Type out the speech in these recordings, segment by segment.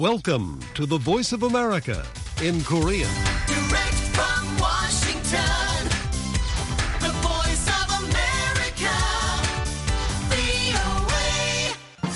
Welcome to the Voice of America in Korean. Direct from Washington, the voice of America, VOA.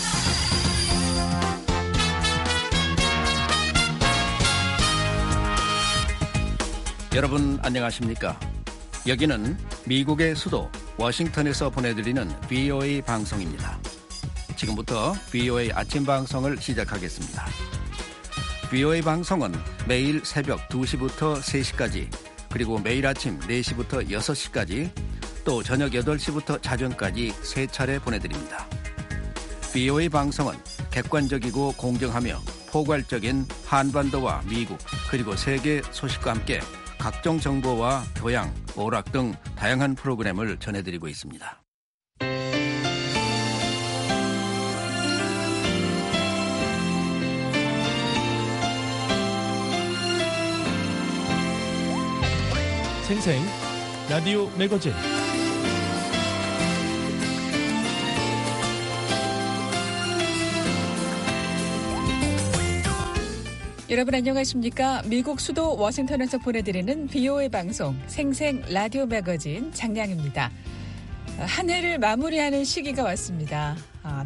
여러분 안녕하십니까? 여기는 미국의 수도 워싱턴에서 보내드리는 VOA 방송입니다. 지금부터 VOA 아침 방송을 시작하겠습니다. VOA 방송은 매일 새벽 2시부터 3시까지, 그리고 매일 아침 4시부터 6시까지, 또 저녁 8시부터 자정까지 3차례 보내드립니다. VOA 방송은 객관적이고 공정하며 포괄적인 한반도와 미국, 그리고 세계 소식과 함께 각종 정보와 교양, 오락 등 다양한 프로그램을 전해드리고 있습니다. 생생 라디오 매거진 여러분 안녕하십니까? 미국 수도 워싱턴에서 보내드리는 VOA 방송 생생 라디오 매거진 장량입니다. 한 해를 마무리하는 시기가 왔습니다.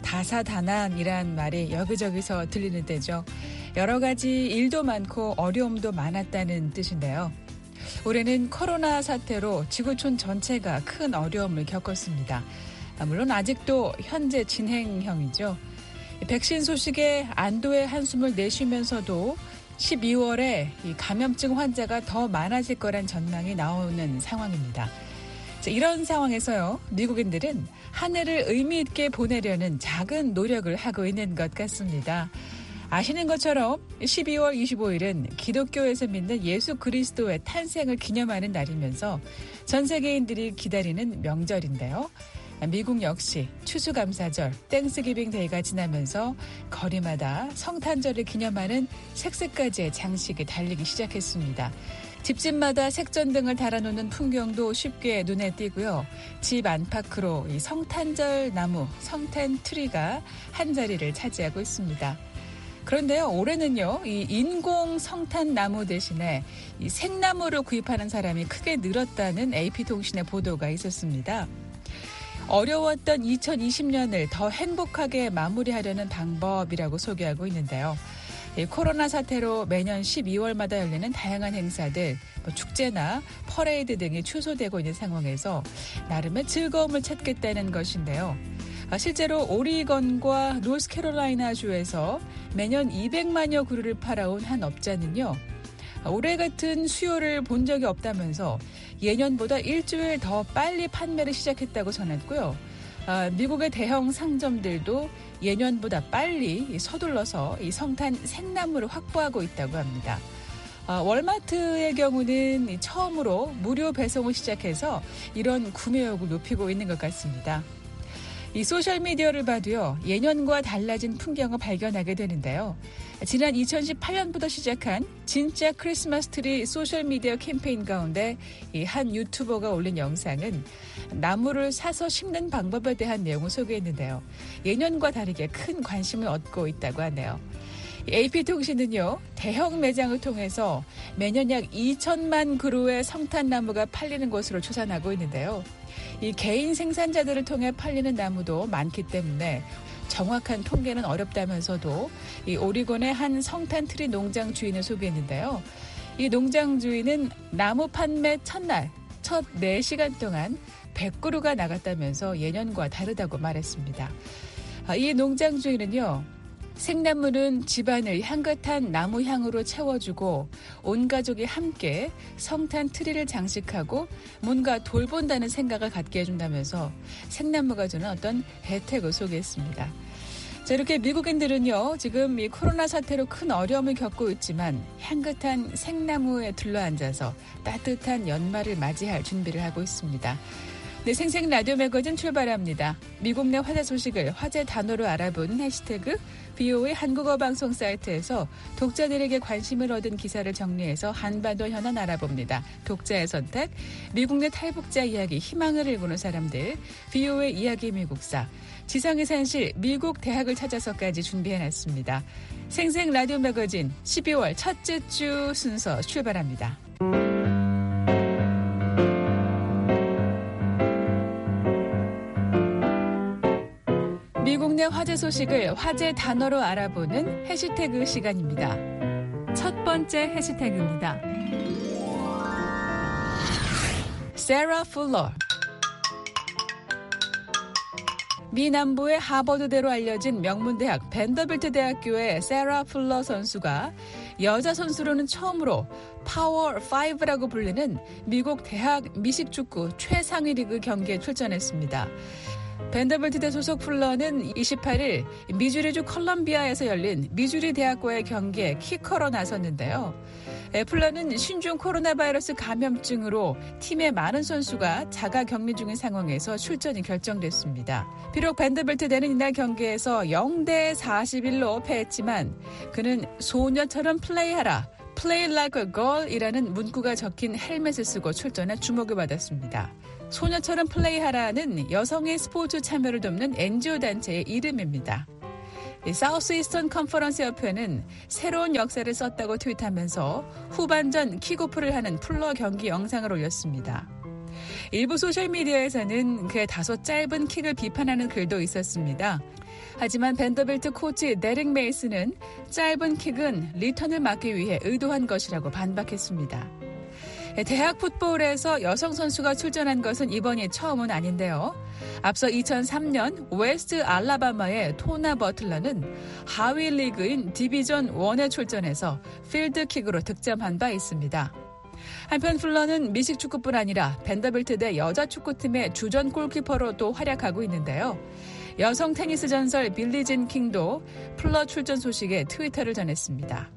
다사다난이란 말이 여기저기서 들리는 때죠. 여러 가지 일도 많고 어려움도 많았다는 뜻인데요. 올해는 코로나 사태로 지구촌 전체가 큰 어려움을 겪었습니다. 물론 아직도 현재 진행형이죠. 백신 소식에 안도의 한숨을 내쉬면서도 12월에 이 감염증 환자가 더 많아질 거란 전망이 나오는 상황입니다. 이런 상황에서요, 미국인들은 한 해를 의미 있게 보내려는 작은 노력을 하고 있는 것 같습니다. 아시는 것처럼 12월 25일은 기독교에서 믿는 예수 그리스도의 탄생을 기념하는 날이면서 전 세계인들이 기다리는 명절인데요. 미국 역시 추수감사절, 땡스기빙 데이가 지나면서 거리마다 성탄절을 기념하는 색색까지의 장식이 달리기 시작했습니다. 집집마다 색전등을 달아놓는 풍경도 쉽게 눈에 띄고요. 집 안팎으로 이 성탄절 나무, 성탄 트리가 한 자리를 차지하고 있습니다. 그런데요, 올해는요, 이 인공 성탄 나무 대신에 이 생나무를 구입하는 사람이 크게 늘었다는 AP통신의 보도가 있었습니다. 어려웠던 2020년을 더 행복하게 마무리하려는 방법이라고 소개하고 있는데요. 코로나 사태로 매년 12월마다 열리는 다양한 행사들, 축제나 퍼레이드 등이 취소되고 있는 상황에서 나름의 즐거움을 찾겠다는 것인데요. 실제로 오리건과 노스캐롤라이나주에서 매년 200만여 그루를 팔아온 한 업자는요, 올해 같은 수요를 본 적이 없다면서 예년보다 일주일 더 빨리 판매를 시작했다고 전했고요. 미국의 대형 상점들도 예년보다 빨리 서둘러서 이 성탄 생나무를 확보하고 있다고 합니다. 월마트의 경우는 처음으로 무료 배송을 시작해서 이런 구매욕을 높이고 있는 것 같습니다. 이 소셜미디어를 봐도요, 예년과 달라진 풍경을 발견하게 되는데요. 지난 2018년부터 시작한 진짜 크리스마스 트리 소셜미디어 캠페인 가운데 이 한 유튜버가 올린 영상은 나무를 사서 심는 방법에 대한 내용을 소개했는데요. 예년과 다르게 큰 관심을 얻고 있다고 하네요. AP통신은요, 대형 매장을 통해서 매년 약 2천만 그루의 성탄나무가 팔리는 것으로 추산하고 있는데요. 이 개인 생산자들을 통해 팔리는 나무도 많기 때문에 정확한 통계는 어렵다면서도 이 오리곤의 한 성탄 트리 농장 주인을 소개했는데요. 이 농장 주인은 나무 판매 첫날, 첫 4시간 동안 100그루가 나갔다면서 예년과 다르다고 말했습니다. 이 농장 주인은요, 생나무는 집안을 향긋한 나무 향으로 채워주고 온 가족이 함께 성탄 트리를 장식하고 뭔가 돌본다는 생각을 갖게 해준다면서 생나무가 주는 어떤 혜택을 소개했습니다. 자, 이렇게 미국인들은요, 지금 이 코로나 사태로 큰 어려움을 겪고 있지만 향긋한 생나무에 둘러앉아서 따뜻한 연말을 맞이할 준비를 하고 있습니다. 네, 생생 라디오 매거진 출발합니다. 미국 내 화제 소식을 화제 단어로 알아보는 해시태그 VOA 한국어 방송 사이트에서 독자들에게 관심을 얻은 기사를 정리해서 한반도 현안 알아봅니다. 독자의 선택, 미국 내 탈북자 이야기, 희망을 일구는 사람들, VOA 이야기 미국사, 지상의 산실, 미국 대학을 찾아서까지 준비해놨습니다. 생생 라디오 매거진 12월 첫째 주 순서 출발합니다. 미국 내 화제 소식을 화제 단어로 알아보는 해시태그 시간입니다. 첫 번째 해시태그입니다. 세라 풀러. 미 남부의 하버드대로 알려진 명문대학 밴더빌트 대학교의 세라 풀러 선수가 여자 선수로는 처음으로 파워 5라고 불리는 미국 대학 미식축구 최상위 리그 경기에 출전했습니다. 밴더빌트대 소속 풀러는 28일 미주리주 컬럼비아에서 열린 미주리 대학과의 경기에 키커로 나섰는데요. 풀러는 신종 코로나 바이러스 감염증으로 팀의 많은 선수가 자가 격리 중인 상황에서 출전이 결정됐습니다. 비록 밴더빌트대는 이날 경기에서 0대 41로 패했지만 그는 소녀처럼 플레이하라, Play like a girl 이라는 문구가 적힌 헬멧을 쓰고 출전해 주목을 받았습니다. 소녀처럼 플레이하라는 여성의 스포츠 참여를 돕는 NGO 단체의 이름입니다. 사우스 이스턴 컨퍼런스 협회는 새로운 역사를 썼다고 트윗하면서 후반전 킥오프를 하는 풀러 경기 영상을 올렸습니다. 일부 소셜미디어에서는 그의 다소 짧은 킥을 비판하는 글도 있었습니다. 하지만 밴더빌트 코치 데릭 메이슨은 짧은 킥은 리턴을 막기 위해 의도한 것이라고 반박했습니다. 대학 풋볼에서 여성 선수가 출전한 것은 이번이 처음은 아닌데요. 앞서 2003년 웨스트 알라바마의 토나 버틀러는 하위 리그인 디비전 1에 출전해서 필드킥으로 득점한 바 있습니다. 한편 풀러는 미식축구뿐 아니라 밴더빌트대 여자축구팀의 주전 골키퍼로도 활약하고 있는데요. 여성 테니스 전설 빌리진 킹도 풀러 출전 소식에 트위터를 전했습니다.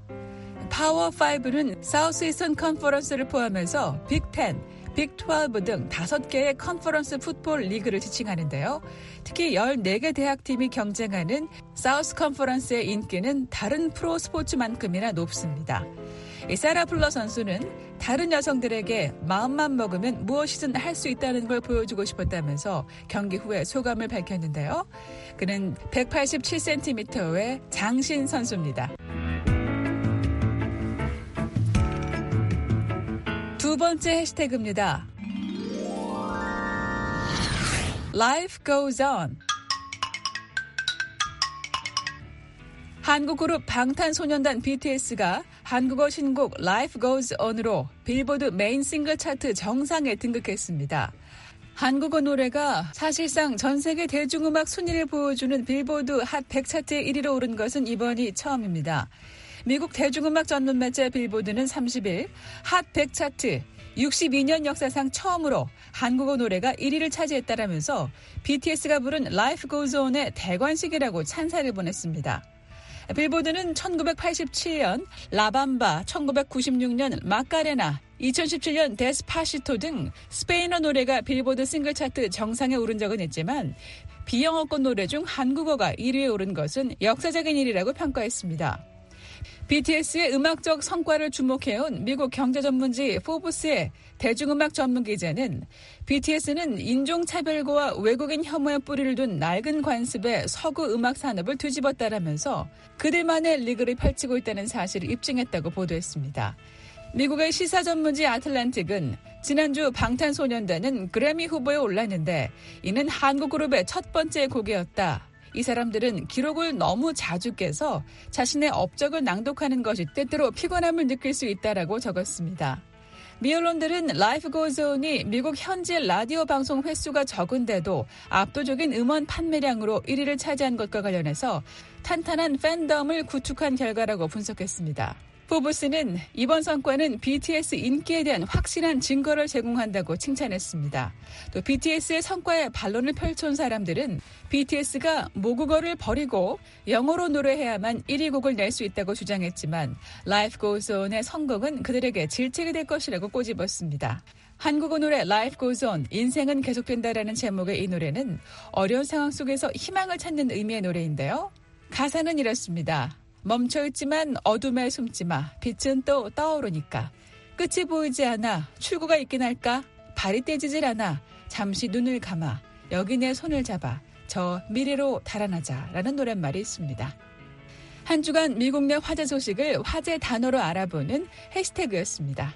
파워5는 사우스 이스턴 컨퍼런스를 포함해서 빅10, 빅12 등 5개의 컨퍼런스 풋볼 리그를 지칭하는데요. 특히 14개 대학팀이 경쟁하는 사우스 컨퍼런스의 인기는 다른 프로 스포츠만큼이나 높습니다. 세라 풀러 선수는 다른 여성들에게 마음만 먹으면 무엇이든 할 수 있다는 걸 보여주고 싶었다면서 경기 후에 소감을 밝혔는데요. 그는 187cm의 장신 선수입니다. 두 번째 해시태그입니다. Life goes on. 한국 그룹 방탄소년단 BTS가 한국어 신곡 Life Goes On으로 빌보드 메인 싱글 차트 정상에 등극했습니다. 한국어 노래가 사실상 전 세계 대중음악 순위를 보여주는 빌보드 핫 100 차트에 1위로 오른 것은 이번이 처음입니다. 미국 대중음악 전문 매체 빌보드는 30일 핫 100 차트 62년 역사상 처음으로 한국어 노래가 1위를 차지했다라면서 BTS가 부른 Life Goes On의 대관식이라고 찬사를 보냈습니다. 빌보드는 1987년 라밤바, 1996년 마카레나, 2017년 데스파시토 등 스페인어 노래가 빌보드 싱글 차트 정상에 오른 적은 있지만 비영어권 노래 중 한국어가 1위에 오른 것은 역사적인 일이라고 평가했습니다. BTS의 음악적 성과를 주목해온 미국 경제 전문지 포브스의 대중음악 전문 기자는 BTS는 인종차별과 외국인 혐오에 뿌리를 둔 낡은 관습의 서구 음악 산업을 뒤집었다라면서 그들만의 리그를 펼치고 있다는 사실을 입증했다고 보도했습니다. 미국의 시사 전문지 아틀란틱은 지난주 방탄소년단은 그래미 후보에 올랐는데 이는 한국 그룹의 첫 번째 곡이었다. 이 사람들은 기록을 너무 자주 깨서 자신의 업적을 낭독하는 것이 때때로 피곤함을 느낄 수 있다라고 적었습니다. 미 언론들은 Life Goes On이 미국 현지 라디오 방송 횟수가 적은데도 압도적인 음원 판매량으로 1위를 차지한 것과 관련해서 탄탄한 팬덤을 구축한 결과라고 분석했습니다. 포브스는 이번 성과는 BTS 인기에 대한 확실한 증거를 제공한다고 칭찬했습니다. 또 BTS의 성과에 반론을 펼쳐온 사람들은 BTS가 모국어를 버리고 영어로 노래해야만 1위 곡을 낼 수 있다고 주장했지만 Life Goes On의 선곡은 그들에게 질책이 될 것이라고 꼬집었습니다. 한국어 노래 Life Goes On, 인생은 계속된다라는 제목의 이 노래는 어려운 상황 속에서 희망을 찾는 의미의 노래인데요. 가사는 이렇습니다. 멈춰있지만 어둠에 숨지마. 빛은 또 떠오르니까. 끝이 보이지 않아. 출구가 있긴 할까? 발이 떼지질 않아. 잠시 눈을 감아. 여기 내 손을 잡아. 저 미래로 달아나자. 라는 노랫말이 있습니다. 한 주간 미국 내 화제 소식을 화제 단어로 알아보는 해시태그였습니다.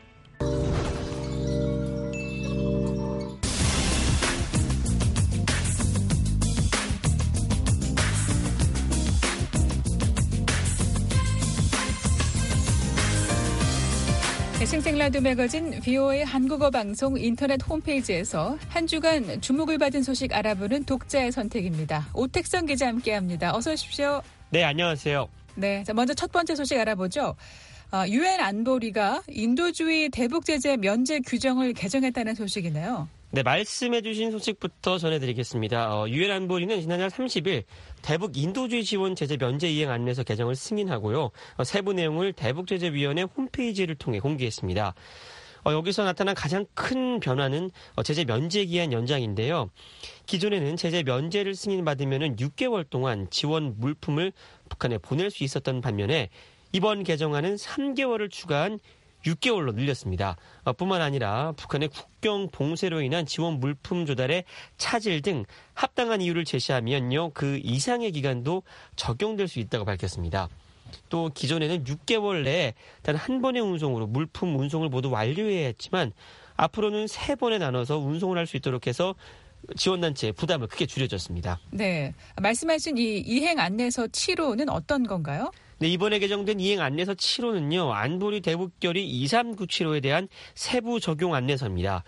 생생라디오 매거진 VOA 한국어 방송 인터넷 홈페이지에서 한 주간 주목을 받은 소식 알아보는 독자의 선택입니다. 오택성 기자 함께합니다. 어서 오십시오. 네, 안녕하세요. 네, 자 먼저 첫 번째 소식 알아보죠. 유엔 안보리가 인도주의 대북 제재 면제 규정을 개정했다는 소식이네요. 네, 말씀해 주신 소식부터 전해드리겠습니다. 유엔 안보리는 지난달 30일 대북 인도주의 지원 제재 면제 이행 안내서 개정을 승인하고요. 세부 내용을 대북제재위원회 홈페이지를 통해 공개했습니다. 여기서 나타난 가장 큰 변화는 제재 면제 기한 연장인데요. 기존에는 제재 면제를 승인받으면 6개월 동안 지원 물품을 북한에 보낼 수 있었던 반면에 이번 개정안은 3개월을 추가한 6개월로 늘렸습니다. 뿐만 아니라 북한의 국경 봉쇄로 인한 지원 물품 조달에 차질 등 합당한 이유를 제시하면요, 그 이상의 기간도 적용될 수 있다고 밝혔습니다. 또 기존에는 6개월 내에 단 한 번의 운송으로 물품 운송을 모두 완료해야 했지만 앞으로는 3번에 나눠서 운송을 할 수 있도록 해서 지원단체의 부담을 크게 줄여줬습니다. 네, 말씀하신 이 이행 안내서 7호는 어떤 건가요? 네, 이번에 개정된 이행 안내서 7호는요, 안보리 대북결의 23975에 대한 세부 적용 안내서입니다.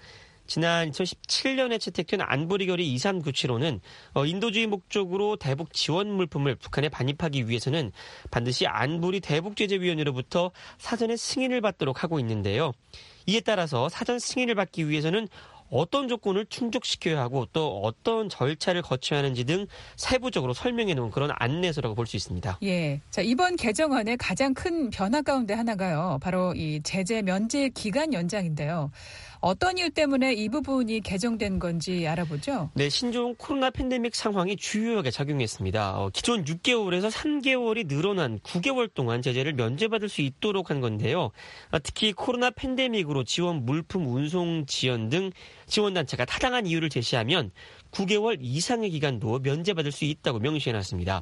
지난 2017년에 채택된 안보리 결의 23975는 인도주의 목적으로 대북 지원 물품을 북한에 반입하기 위해서는 반드시 안보리 대북제재위원회로부터 사전에 승인을 받도록 하고 있는데요. 이에 따라서 사전 승인을 받기 위해서는 어떤 조건을 충족시켜야 하고 또 어떤 절차를 거쳐야 하는지 등 세부적으로 설명해 놓은 그런 안내서라고 볼 수 있습니다. 예. 자, 이번 개정안의 가장 큰 변화 가운데 하나가요. 바로 이 제재 면제 기간 연장인데요. 어떤 이유 때문에 이 부분이 개정된 건지 알아보죠. 네, 신종 코로나 팬데믹 상황이 주요하게 작용했습니다. 기존 6개월에서 3개월이 늘어난 9개월 동안 제재를 면제받을 수 있도록 한 건데요. 특히 코로나 팬데믹으로 지원 물품 운송 지연 등 지원단체가 타당한 이유를 제시하면 9개월 이상의 기간도 면제받을 수 있다고 명시해놨습니다.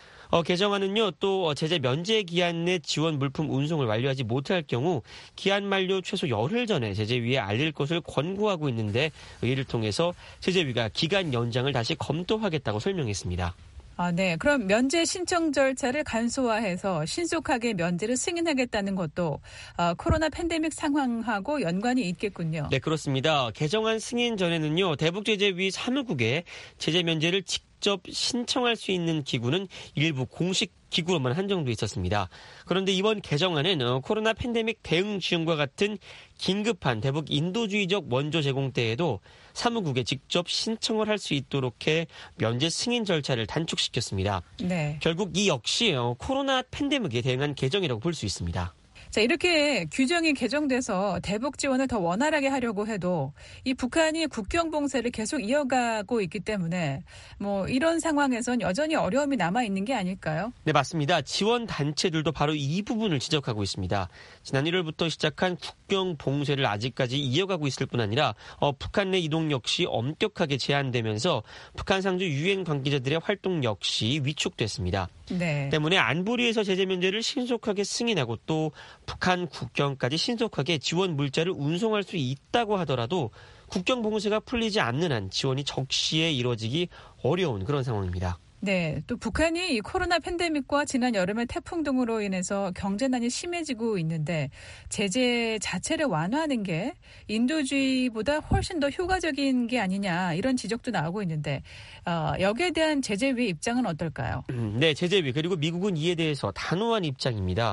개정안은요, 또 제재 면제 기한 내 지원 물품 운송을 완료하지 못할 경우 기한 만료 최소 열흘 전에 제재위에 알릴 것을 권고하고 있는데 이를 통해서 제재위가 기간 연장을 다시 검토하겠다고 설명했습니다. 네. 그럼 면제 신청 절차를 간소화해서 신속하게 면제를 승인하겠다는 것도 코로나 팬데믹 상황하고 연관이 있겠군요. 네, 그렇습니다. 개정안 승인 전에는요, 대북제재위 사무국에 제재 면제를 직접 신청할 수 있는 기구는 일부 공식 기구로만 한정돼 있었습니다. 그런데 이번 개정안은 코로나 팬데믹 대응 지원과 같은 긴급한 대북 인도주의적 원조 제공 때에도 사무국에 직접 신청을 할 수 있도록 해 면제 승인 절차를 단축시켰습니다. 네. 결국 이 역시 코로나 팬데믹에 대응한 개정이라고 볼 수 있습니다. 자, 이렇게 규정이 개정돼서 대북 지원을 더 원활하게 하려고 해도 이 북한이 국경 봉쇄를 계속 이어가고 있기 때문에 이런 상황에선 여전히 어려움이 남아 있는 게 아닐까요? 네, 맞습니다. 지원 단체들도 바로 이 부분을 지적하고 있습니다. 지난 1월부터 시작한 국경 봉쇄를 아직까지 이어가고 있을 뿐 아니라 북한 내 이동 역시 엄격하게 제한되면서 북한 상주 유엔 관계자들의 활동 역시 위축됐습니다. 네. 때문에 안보리에서 제재 면제를 신속하게 승인하고 또 북한 국경까지 신속하게 지원 물자를 운송할 수 있다고 하더라도 국경 봉쇄가 풀리지 않는 한 지원이 적시에 이루어지기 어려운 그런 상황입니다. 네, 또 북한이 이 코로나 팬데믹과 지난 여름의 태풍 등으로 인해서 경제난이 심해지고 있는데 제재 자체를 완화하는 게 인도주의보다 훨씬 더 효과적인 게 아니냐 이런 지적도 나오고 있는데 여기에 대한 제재위 입장은 어떨까요? 네, 제재위 그리고 미국은 이에 대해서 단호한 입장입니다.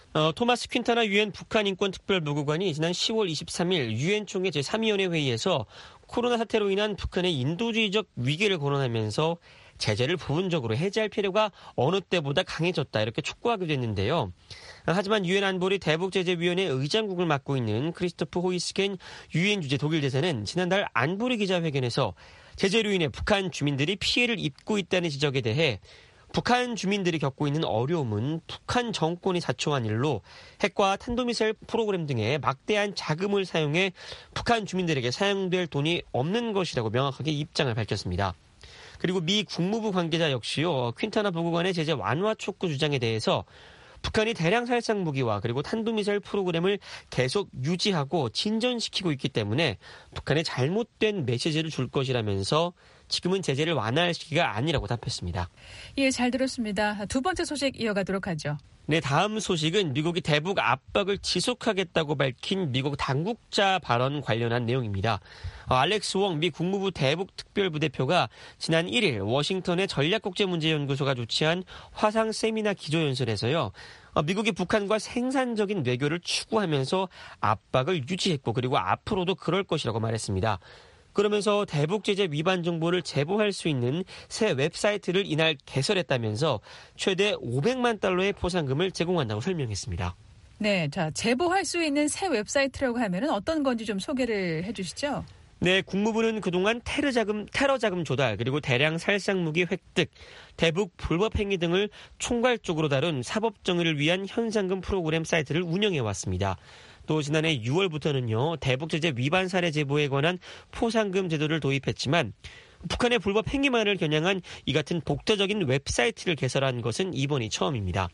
토마스 퀸타나 유엔 북한 인권특별보고관이 지난 10월 23일 유엔 총회 제3위원회 회의에서 코로나 사태로 인한 북한의 인도주의적 위기를 거론하면서 제재를 부분적으로 해제할 필요가 어느 때보다 강해졌다 이렇게 촉구하기도 했는데요. 하지만 유엔 안보리 대북제재위원회 의장국을 맡고 있는 크리스토프 호이스켄 유엔 주재 독일 대사는 지난달 안보리 기자회견에서 제재로 인해 북한 주민들이 피해를 입고 있다는 지적에 대해 북한 주민들이 겪고 있는 어려움은 북한 정권이 자초한 일로 핵과 탄도미사일 프로그램 등의 막대한 자금을 사용해 북한 주민들에게 사용될 돈이 없는 것이라고 명확하게 입장을 밝혔습니다. 그리고 미 국무부 관계자 역시요, 퀸타나 보고관의 제재 완화 촉구 주장에 대해서 북한이 대량 살상 무기와 그리고 탄도미사일 프로그램을 계속 유지하고 진전시키고 있기 때문에 북한에 잘못된 메시지를 줄 것이라면서 지금은 제재를 완화할 시기가 아니라고 답했습니다. 예, 잘 들었습니다. 두 번째 소식 이어가도록 하죠. 네, 다음 소식은 미국이 대북 압박을 지속하겠다고 밝힌 미국 당국자 발언 관련한 내용입니다. 알렉스 웡 미 국무부 대북특별부대표가 지난 1일 워싱턴의 전략국제문제연구소가 주최한 화상 세미나 기조연설에서요. 미국이 북한과 생산적인 외교를 추구하면서 압박을 유지했고 그리고 앞으로도 그럴 것이라고 말했습니다. 그러면서 대북제재 위반 정보를 제보할 수 있는 새 웹사이트를 이날 개설했다면서 최대 500만 달러의 포상금을 제공한다고 설명했습니다. 네, 자, 제보할 수 있는 새 웹사이트라고 하면은 어떤 건지 좀 소개를 해 주시죠. 네, 국무부는 그동안 테러 자금 조달, 그리고 대량 살상 무기 획득, 대북 불법 행위 등을 총괄적으로 다룬 사법 정의를 위한 현상금 프로그램 사이트를 운영해 왔습니다. 또 지난해 6월부터는요, 대북 제재 위반 사례 제보에 관한 포상금 제도를 도입했지만 북한의 불법 행위만을 겨냥한 이 같은 독자적인 웹사이트를 개설한 것은 이번이 처음입니다.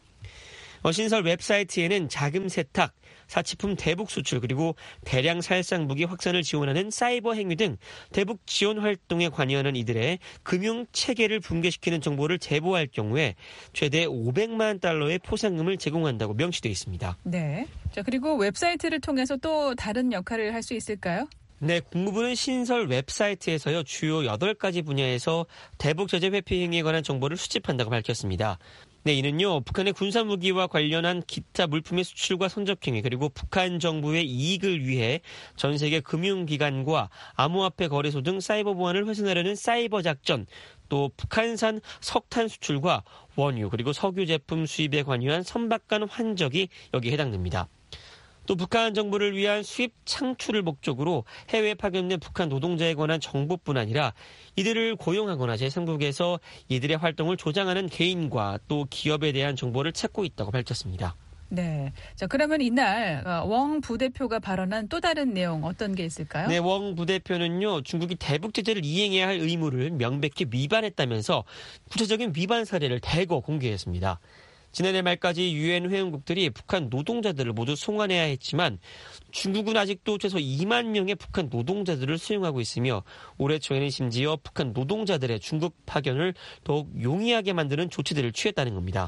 신설 웹사이트에는 자금 세탁, 사치품 대북 수출, 그리고 대량 살상 무기 확산을 지원하는 사이버 행위 등 대북 지원 활동에 관여하는 이들의 금융 체계를 붕괴시키는 정보를 제보할 경우에 최대 500만 달러의 포상금을 제공한다고 명시되어 있습니다. 네. 자, 그리고 웹사이트를 통해서 또 다른 역할을 할 수 있을까요? 네, 국무부는 신설 웹사이트에서요, 주요 8가지 분야에서 대북 제재 회피 행위에 관한 정보를 수집한다고 밝혔습니다. 네, 이는요, 북한의 군사무기와 관련한 기타 물품의 수출과 선적행위, 그리고 북한 정부의 이익을 위해 전 세계 금융기관과 암호화폐 거래소 등 사이버 보안을 훼손하려는 사이버 작전, 또 북한산 석탄 수출과 원유, 그리고 석유 제품 수입에 관여한 선박간 환적이 여기에 해당됩니다. 또 북한 정부를 위한 수입 창출을 목적으로 해외에 파견된 북한 노동자에 관한 정보뿐 아니라 이들을 고용하거나 제3국에서 이들의 활동을 조장하는 개인과 또 기업에 대한 정보를 찾고 있다고 밝혔습니다. 네. 자, 그러면 이날 웡 부대표가 발언한 또 다른 내용 어떤 게 있을까요? 네, 웡 부대표는요, 중국이 대북 제재를 이행해야 할 의무를 명백히 위반했다면서 구체적인 위반 사례를 대거 공개했습니다. 지난해 말까지 유엔 회원국들이 북한 노동자들을 모두 송환해야 했지만 중국은 아직도 최소 2만 명의 북한 노동자들을 수용하고 있으며 올해 초에는 심지어 북한 노동자들의 중국 파견을 더욱 용이하게 만드는 조치들을 취했다는 겁니다.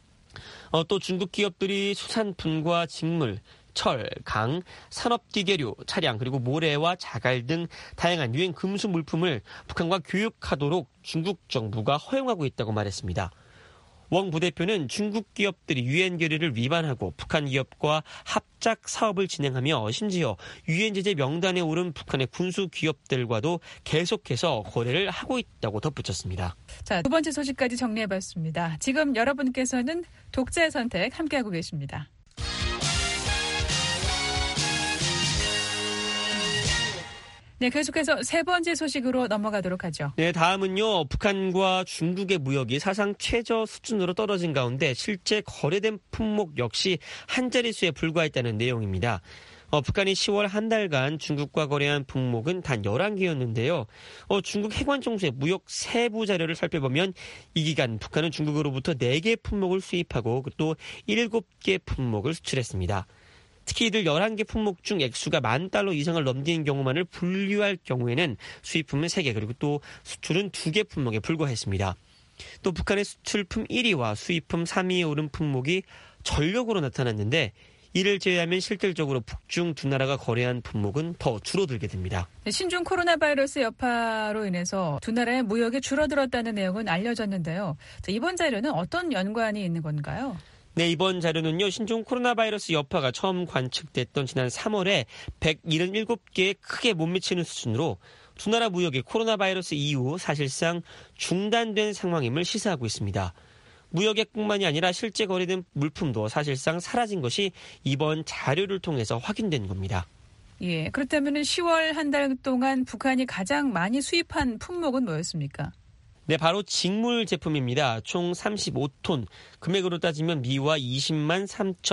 또 중국 기업들이 수산품과 직물, 철, 강, 산업기계류, 차량, 그리고 모래와 자갈 등 다양한 유엔 금수 물품을 북한과 교육하도록 중국 정부가 허용하고 있다고 말했습니다. 웡 부대표는 중국 기업들이 유엔 결의를 위반하고 북한 기업과 합작 사업을 진행하며 심지어 유엔 제재 명단에 오른 북한의 군수 기업들과도 계속해서 거래를 하고 있다고 덧붙였습니다. 자, 두 번째 소식까지 정리해봤습니다. 지금 여러분께서는 독자의 선택 함께하고 계십니다. 네, 계속해서 세 번째 소식으로 넘어가도록 하죠. 네, 다음은요, 북한과 중국의 무역이 사상 최저 수준으로 떨어진 가운데 실제 거래된 품목 역시 한 자릿수에 불과했다는 내용입니다. 북한이 10월 한 달간 중국과 거래한 품목은 단 11개였는데요. 중국 해관총수의 무역 세부 자료를 살펴보면 이 기간 북한은 중국으로부터 4개 품목을 수입하고 또 7개 품목을 수출했습니다. 특히 이들 11개 품목 중 액수가 $10,000 이상을 넘기는 경우만을 분류할 경우에는 수입품은 3개 그리고 또 수출은 2개 품목에 불과했습니다. 또 북한의 수출품 1위와 수입품 3위에 오른 품목이 전력으로 나타났는데 이를 제외하면 실질적으로 북중 두 나라가 거래한 품목은 더 줄어들게 됩니다. 신종 코로나 바이러스 여파로 인해서 두 나라의 무역이 줄어들었다는 내용은 알려졌는데요. 이번 자료는 어떤 연관이 있는 건가요? 네, 이번 자료는요, 신종 코로나 바이러스 여파가 처음 관측됐던 지난 3월에 177개에 크게 못 미치는 수준으로 두 나라 무역이 코로나 바이러스 이후 사실상 중단된 상황임을 시사하고 있습니다. 무역액뿐만이 아니라 실제 거래된 물품도 사실상 사라진 것이 이번 자료를 통해서 확인된 겁니다. 예, 그렇다면 10월 한 달 동안 북한이 가장 많이 수입한 품목은 뭐였습니까? 네, 바로 직물 제품입니다. 총 35톤, 금액으로 따지면 미화 20만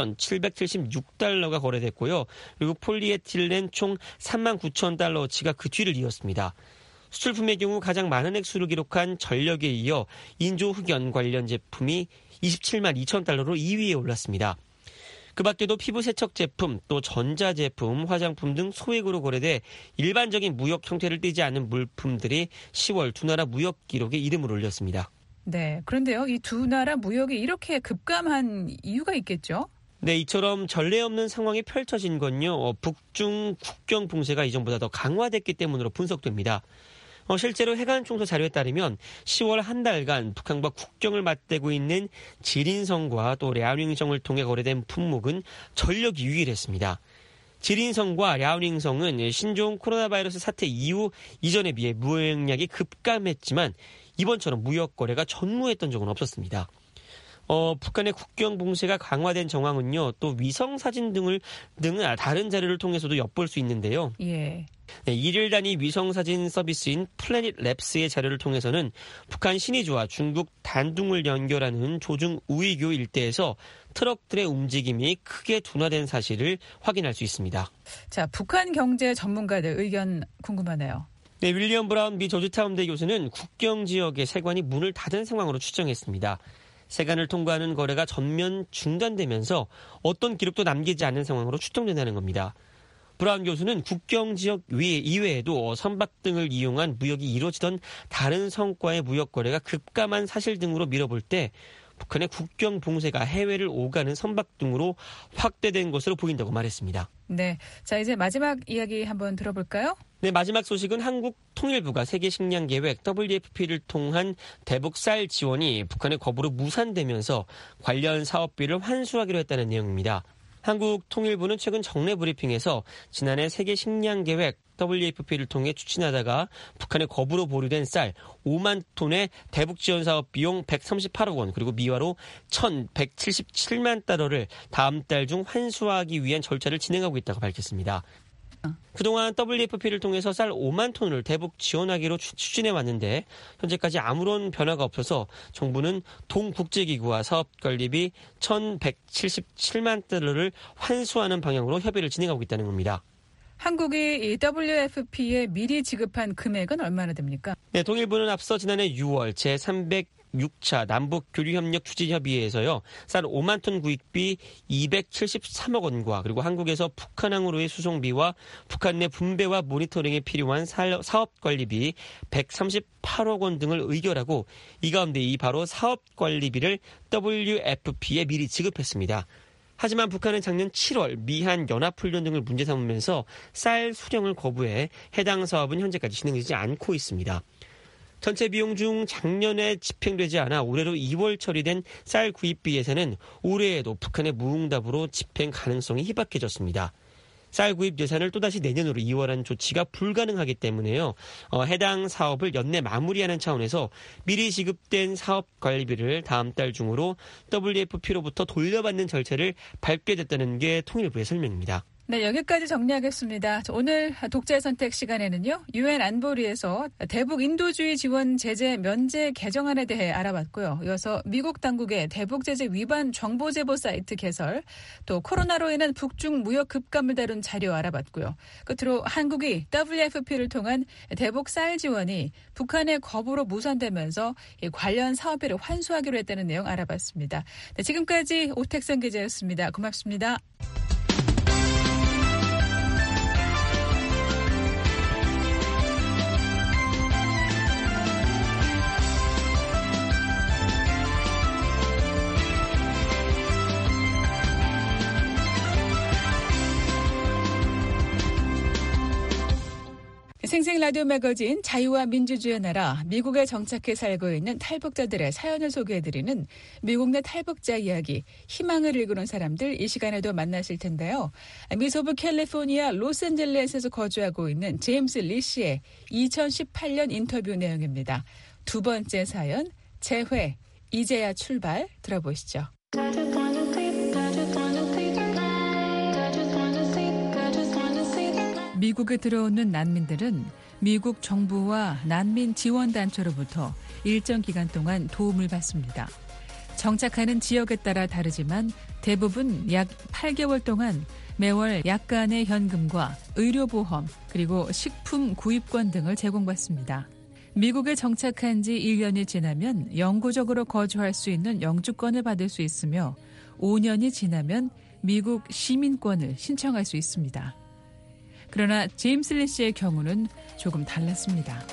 3,776달러가 거래됐고요. 그리고 폴리에틸렌 총 3만 9천 달러어치가 그 뒤를 이었습니다. 수출품의 경우 가장 많은 액수를 기록한 전력에 이어 인조흑연 관련 제품이 27만 2천 달러로 2위에 올랐습니다. 그 밖에도 피부 세척 제품, 또 전자제품, 화장품 등 소액으로 거래돼 일반적인 무역 형태를 띠지 않은 물품들이 10월 두 나라 무역 기록에 이름을 올렸습니다. 네, 그런데요, 이 두 나라 무역이 이렇게 급감한 이유가 있겠죠? 네, 이처럼 전례 없는 상황이 펼쳐진 건요, 북중 국경 봉쇄가 이전보다 더 강화됐기 때문으로 분석됩니다. 실제로 해관총소 자료에 따르면 10월 한 달간 북한과 국경을 맞대고 있는 지린성과 또 랴오닝성을 통해 거래된 품목은 전력이 유일했습니다. 지린성과 랴오닝성은 신종 코로나 바이러스 사태 이후 이전에 비해 무역량이 급감했지만 이번처럼 무역 거래가 전무했던 적은 없었습니다. 북한의 국경 봉쇄가 강화된 정황은요, 또 위성 사진 등을 다른 자료를 통해서도 엿볼 수 있는데요. 예. 네, 일일 단위 위성 사진 서비스인 플래닛 랩스의 자료를 통해서는 북한 신의주와 중국 단둥을 연결하는 조중 우이교 일대에서 트럭들의 움직임이 크게 둔화된 사실을 확인할 수 있습니다. 자, 북한 경제 전문가들 의견 궁금하네요. 네, 윌리엄 브라운 미 조지타운대 교수는 국경 지역의 세관이 문을 닫은 상황으로 추정했습니다. 세관을 통과하는 거래가 전면 중단되면서 어떤 기록도 남기지 않은 상황으로 추정된다는 겁니다. 브라운 교수는 국경 지역 이외에도 선박 등을 이용한 무역이 이루어지던 다른 성과의 무역 거래가 급감한 사실 등으로 밀어볼 때 북한의 국경 봉쇄가 해외를 오가는 선박 등으로 확대된 것으로 보인다고 말했습니다. 네, 자 이제 마지막 이야기 한번 들어볼까요? 네, 마지막 소식은 한국 통일부가 세계식량계획 WFP를 통한 대북 쌀 지원이 북한의 거부로 무산되면서 관련 사업비를 환수하기로 했다는 내용입니다. 한국 통일부는 최근 정례 브리핑에서 지난해 세계식량계획 WFP를 통해 추진하다가 북한의 거부로 보류된 쌀 5만 톤의 대북 지원 사업 비용 138억 원 그리고 미화로 1,177만 달러를 다음 달 중 환수하기 위한 절차를 진행하고 있다고 밝혔습니다. 그동안 WFP를 통해서 쌀 5만 톤을 대북 지원하기로 추진해왔는데 현재까지 아무런 변화가 없어서 정부는 동국제기구와 사업관리비 1,177만 달러를 환수하는 방향으로 협의를 진행하고 있다는 겁니다. 한국이 이 WFP에 미리 지급한 금액은 얼마나 됩니까? 네, 통일부는 앞서 지난해 6월 제306차 남북교류협력 추진협의회에서요. 쌀 5만 톤 구입비 273억 원과 그리고 한국에서 북한항으로의 수송비와 북한 내 분배와 모니터링에 필요한 사업관리비 138억 원 등을 의결하고 이 가운데 이 바로 사업관리비를 WFP에 미리 지급했습니다. 하지만 북한은 작년 7월 미한 연합훈련 등을 문제 삼으면서 쌀 수령을 거부해 해당 사업은 현재까지 진행되지 않고 있습니다. 전체 비용 중 작년에 집행되지 않아 올해로 2월 처리된 쌀 구입비 예산은 올해에도 북한의 무응답으로 집행 가능성이 희박해졌습니다. 쌀 구입 예산을 또다시 내년으로 이월한 조치가 불가능하기 때문에요. 해당 사업을 연내 마무리하는 차원에서 미리 지급된 사업 관리비를 다음 달 중으로 WFP로부터 돌려받는 절차를 밟게 됐다는 게 통일부의 설명입니다. 네, 여기까지 정리하겠습니다. 오늘 독자의 선택 시간에는요, UN 안보리에서 대북 인도주의 지원 제재 면제 개정안에 대해 알아봤고요. 이어서 미국 당국의 대북 제재 위반 정보 제보 사이트 개설, 또 코로나로 인한 북중 무역 급감을 다룬 자료 알아봤고요. 끝으로 한국이 WFP를 통한 대북 쌀 지원이 북한의 거부로 무산되면서 관련 사업비를 환수하기로 했다는 내용 알아봤습니다. 네, 지금까지 오택선 기자였습니다. 고맙습니다. 생생 라디오 매거진 자유와 민주주의 나라 미국에 정착해 살고 있는 탈북자들의 사연을 소개해드리는 미국 내 탈북자 이야기 희망을 일구는 사람들 이 시간에도 만나실 텐데요. 미서부 캘리포니아 로스앤젤레스에서 거주하고 있는 제임스 리 씨의 2018년 인터뷰 내용입니다. 두 번째 사연 재회 이제야 출발 들어보시죠. 미국에 들어오는 난민들은 미국 정부와 난민 지원단체로부터 일정 기간 동안 도움을 받습니다. 정착하는 지역에 따라 다르지만 대부분 약 8개월 동안 매월 약간의 현금과 의료보험 그리고 식품 구입권 등을 제공받습니다. 미국에 정착한 지 1년이 지나면 영구적으로 거주할 수 있는 영주권을 받을 수 있으며 5년이 지나면 미국 시민권을 신청할 수 있습니다. 그러나 제임스 리 씨의 경우는 조금 달랐습니다.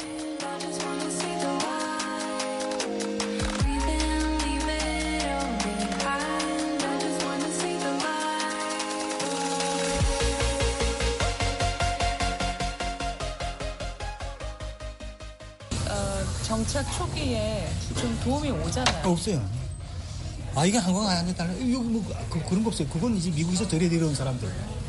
정착 초기에 좀 도움이 오잖아요. 없어요. 아, 이게 한국 아니야 달라. 이거 뭐 그런 거 없어요. 그건 이제 미국에서 절에 내려온 사람들.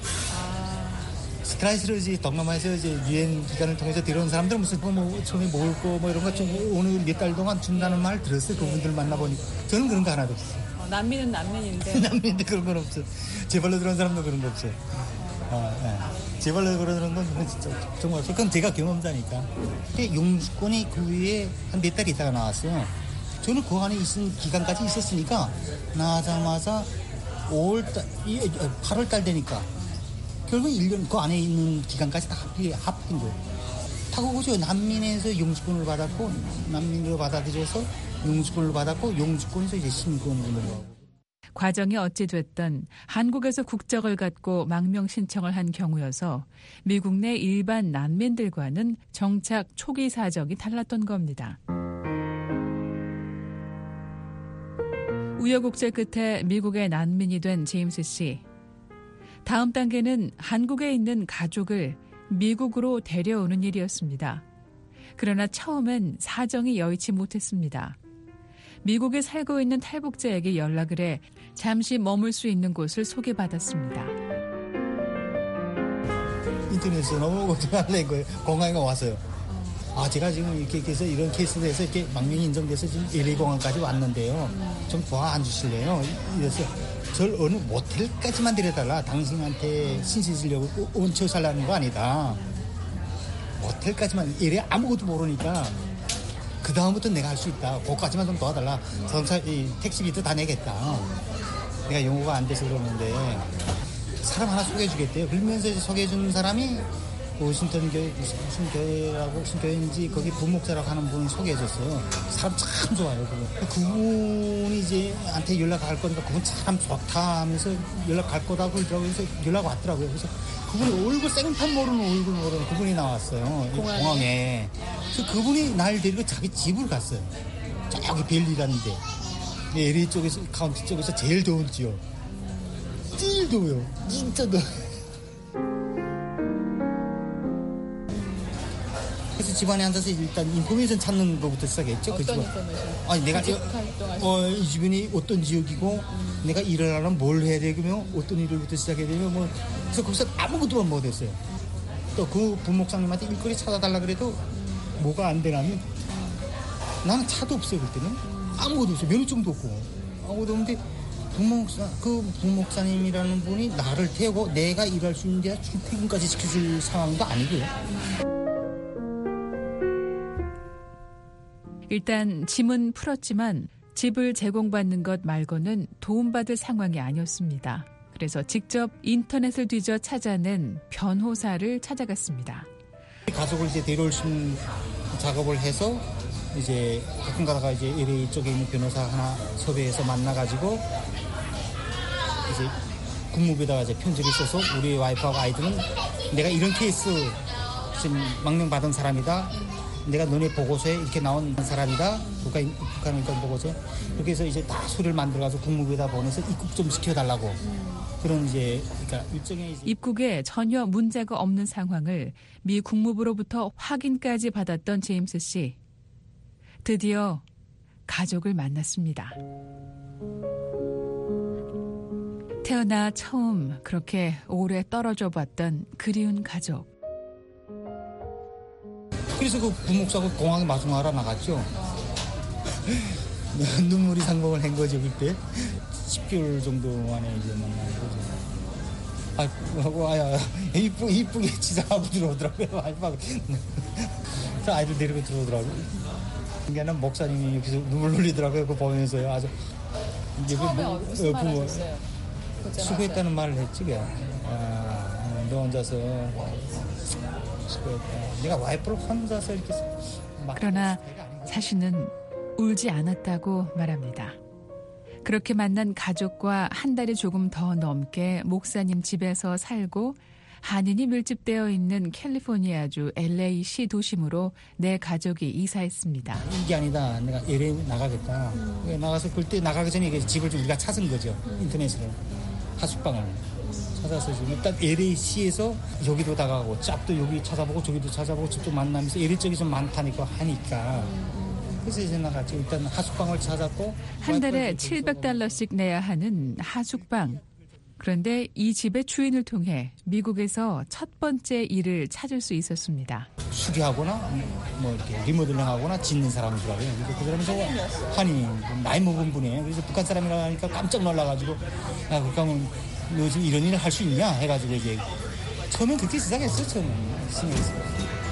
스트라이스로 이제 동남아에서 이제 유엔 기관을 통해서 들어온 사람들 무슨 뭐 처음에 먹을 거 뭐 이런 거 좀 오늘 몇 달 동안 준다는 말 들었어요. 그분들 만나보니까 저는 그런 거 하나도 없어요. 난민은 난민인데. 난민인데 그런 건 없어요. 제발로 들어온 사람도 그런 거 없어요. 네. 제발로 들어오는 건 진짜 정말 없어요. 그건 제가 경험자니까. 용주권이 그 위에 한 몇 달 있다가 나왔어요. 저는 그 안에 있은 기간까지 있었으니까 나자마자 8월 달 되니까. 결국 1년 그 안에 있는 기간까지 다 합한 거예요. 타고 오죠. 난민에서 용주권을 받았고 난민으로 받아들여서 용주권을 받았고 용주권에서 이제 시민권을 넘어가고. 과정이 어찌됐든 한국에서 국적을 갖고 망명 신청을 한 경우여서 미국 내 일반 난민들과는 정착 초기 사정이 달랐던 겁니다. 우여곡절 끝에 미국의 난민이 된 제임스 씨. 다음 단계는 한국에 있는 가족을 미국으로 데려오는 일이었습니다. 그러나 처음엔 사정이 여의치 못했습니다. 미국에 살고 있는 탈북자에게 연락을 해 잠시 머물 수 있는 곳을 소개받았습니다. 인터넷에서 너무 걱정할래 거예요. 공항에 왔어요. 아, 제가 지금 이렇게 해서 이런 케이스로 해서 이렇게 망명이 인정돼서 지금 LA 공항까지 왔는데요. 좀 도와주실래요? 이래서 저를 어느 모텔까지만 데려달라. 당신한테 신세 지려고 얹혀 살라는 거 아니다. 모텔까지만 LA 아무것도 모르니까 그 다음부터 내가 할 수 있다. 그거까지만 좀 도와달라. 자동차 택시비도 다 내겠다. 내가 영어가 안 돼서 그러는데 사람 하나 소개해주겠대요. 그러면서 소개해주는 사람이 워싱턴 교회 무슨 교회라고 무슨 교회인지 거기 부목사라고 하는 분이 소개해줬어요. 사람 참 좋아요. 그분이 이제 한테 연락할 거니까 그분 참 좋다 하면서 연락할 거다 그러더라고요. 그래서 연락 왔더라고요. 그래서 그분이 얼굴 생판 모르는 그분이 나왔어요. 공항에. 그래서 그분이 날 데리고 자기 집을 갔어요. 저기 벨리라는데 LA 쪽에서 카운티 쪽에서 제일 더운 지역. 제일 더워요. 진짜 더워요. 그래서 집안에 앉아서 일단 인포메이션 찾는 것부터 시작했죠. 어떤 그 인포메이션? 아니 내가 이 주변이 어떤 지역이고 내가 일을 하려면 뭘 해야 되며 어떤 일을부터 시작해야 되며 뭐 그래서 거기서 아무것도 못했어요. 또 그 부목사님한테 일거리 찾아달라 그래도 뭐가 안 되냐면 나는 차도 없어요. 그때는 아무것도 없어요. 면허증도 없고 아무것도 없는데 그 부목사님이라는 분이 나를 태우고 내가 일할 수 있는 데 출퇴근까지 시켜줄 상황도 아니고요. 일단 짐은 풀었지만 집을 제공받는 것 말고는 도움받을 상황이 아니었습니다. 그래서 직접 인터넷을 뒤져 찾아낸 변호사를 찾아갔습니다. 가족을 이제 데려올 수 있는 작업을 해서 이제 가끔 가다가 이제 LA 쪽에 있는 변호사 하나 섭외해서 만나가지고 이제 국무부에다가 이제 편지를 써서 우리 와이프하고 아이들은 내가 이런 케이스 지금 망명받은 사람이다. 내가 너네 보고서에 이렇게 나온 사람이다. 북한 인권 보고서에. 그렇게 해서 이제 다 소리를 만들어가서 국무부에다 보내서 입국 좀 시켜달라고. 그런 이제 그러니까 일종의 이제 입국에 전혀 문제가 없는 상황을 미 국무부로부터 확인까지 받았던 제임스 씨. 드디어 가족을 만났습니다. 태어나 처음 그렇게 오래 떨어져 봤던 그리운 가족. 그래서 그 부목사하고 공항에 마중하러 나갔죠. 눈물이 상봉을 한 거죠 그때. 10개월 정도 만에 이제 만난 거죠. 아야 이쁘게 치자하고 들어오더라고요. 그래서 아이들 데리고 들어오더라고요. 그게는 목사님이 여기서 눈물 흘리더라고요. 그거 보면서요. 아주 이제 처음에 무슨 말 하셨어요? 수고했다는 말을 했지. 너 혼자서 수고했다. 내가 와이프를 혼자서 이렇게 그러나 자신은 울지 않았다고 말합니다. 그렇게 만난 가족과 한 달이 조금 더 넘게 목사님 집에서 살고 한인이 밀집되어 있는 캘리포니아주 LA시 도심으로 내 가족이 이사했습니다. 이게 아니다. 내가 LA 나가겠다. 나가서 그때 나가기 전에 이게 집을 좀 우리가 찾은 거죠. 인터넷으로. 하숙방을 찾아서 지금 일단 LA시에서 여기도 다가가고 짭도 여기 찾아보고 저기도 찾아보고 집도 만나면서 LA 쪽이 좀 많다니까 하니까 그래서 이제 나갔죠. 일단 하숙방을 찾았고 한 달에 $700씩 내야 하는 하숙방. 그런데 이 집의 주인을 통해 미국에서 첫 번째 일을 찾을 수 있었습니다. 수리하거나 뭐 이렇게 리모델링하거나 짓는 사람이더라고요. 그 사람이 저 한인 나이 먹은 분이에요. 그래서 북한 사람이라 하니까 깜짝 놀라가지고 야 그렇게 하면 너 지금 이런 일을 할 수 있냐 해가지고 이제 처음엔 그렇게 시작했어요. 처음엔 신기했어요.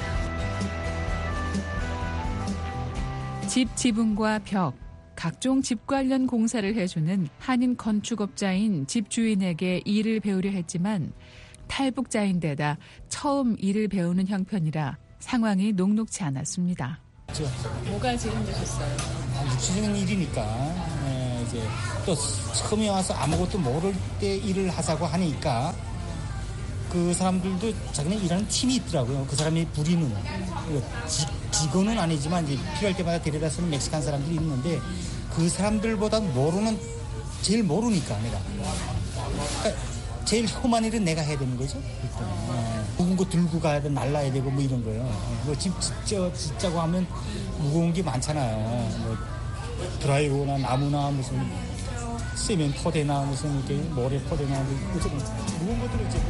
집 지붕과 벽, 각종 집 관련 공사를 해주는 한인 건축업자인 집주인에게 일을 배우려 했지만 탈북자인데다 처음 일을 배우는 형편이라 상황이 녹록지 않았습니다. 그렇죠. 뭐가 제일 힘드셨어요? 육체적인 일이니까 이제 또 처음에 와서 아무것도 모를 때 일을 하자고 하니까 그 사람들도 자기네 일하는 팀이 있더라고요. 그 사람이 부리는 직원은 아니지만 이제 필요할 때마다 데려다 쓰는 멕시칸 사람들이 있는데 그 사람들보다 제일 모르니까 내가 그러니까 제일 험한 일은 내가 해야 되는 거죠. 무거운 거 들고 가야 돼, 날라야 되고 뭐 이런 거요. 뭐 집 짓자고 하면 무거운 게 많잖아요. 뭐 드라이버나 나무나 무슨 세면 포대나 무슨 이렇게 모래 포대나 무거운 것들을 이제.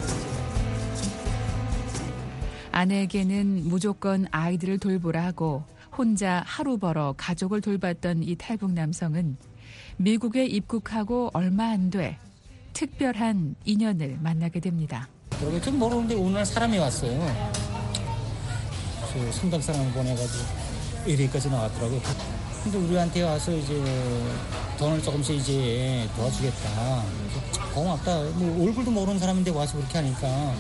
아내에게는 무조건 아이들을 돌보라 하고 혼자 하루 벌어 가족을 돌봤던 이 탈북 남성은 미국에 입국하고 얼마 안 돼 특별한 인연을 만나게 됩니다. 좀 모르는데 어느 날 사람이 왔어요. 저 성당 사람을 보내가지고 LA까지 나왔더라고요. 근데 우리한테 와서 이제 돈을 조금씩 이제 도와주겠다. 고맙다. 뭐 얼굴도 모르는 사람인데 와서 그렇게 하니까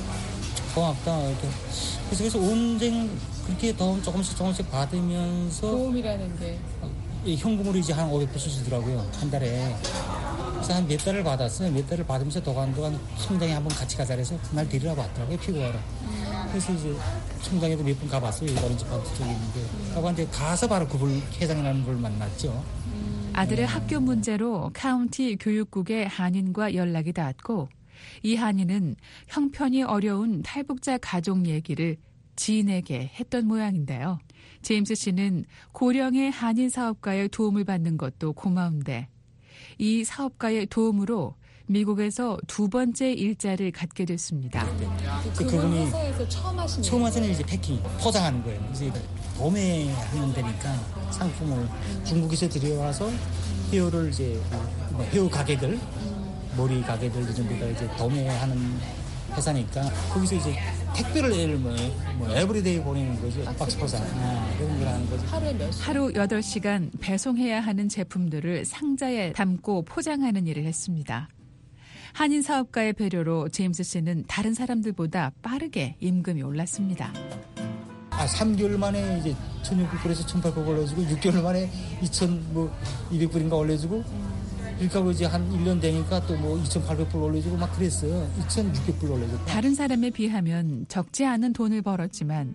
고맙다. 이렇게. 그래서 언젠 그렇게 돈 조금씩 받으면서 도움이라는 게 현금으로 이제 한 500불 주더라고요. 한 달에. 그래서 한 몇 달을 받았어요. 몇 달을 받으면서 도관도관 청장에 한번 같이 가자 그래서 그날 데리러 왔더라고요. 피고하러. 그래서 이제 청장에도 몇 번 가봤어요. 다른 집 쪽에 있는데. 가봤는데 가서 바로 그분 회장이라는 걸 만났죠. 아들의 학교 문제로 카운티 교육국의 한인과 연락이 닿았고 이 한인은 형편이 어려운 탈북자 가족 얘기를 지인에게 했던 모양인데요. 제임스 씨는 고령의 한인 사업가의 도움을 받는 것도 고마운데 이 사업가의 도움으로 미국에서 두 번째 일자를 갖게 됐습니다. 그분이 회사에서 처음 하시는 처음 하서는 이제 패킹, 포장하는 거예요. 이제 도매하는 데니까 상품을 중국에서 들여와서 헤어를 이제 헤어 가게들, 머리 가게들 이런 데다 이제 도매하는 회사니까 거기서 이제 택배를 뭐 에브리데이 보내는 거죠. 박스 포장 이런 걸 하는 거죠. 하루 8시간 배송해야 하는 제품들을 상자에 담고 포장하는 일을 했습니다. 한인 사업가의 배려로 제임스 씨는 다른 사람들보다 빠르게 임금이 올랐습니다. 3개월 만에 이제 1,600불에서 1,800불 올려주고 6개월 만에 2,200불인가 올려주고 이렇게 하고 이제 한 1년 되니까 또 뭐 2,800불 올려주고 막 그랬어요. 2,600불 올려주고. 다른 사람에 비하면 적지 않은 돈을 벌었지만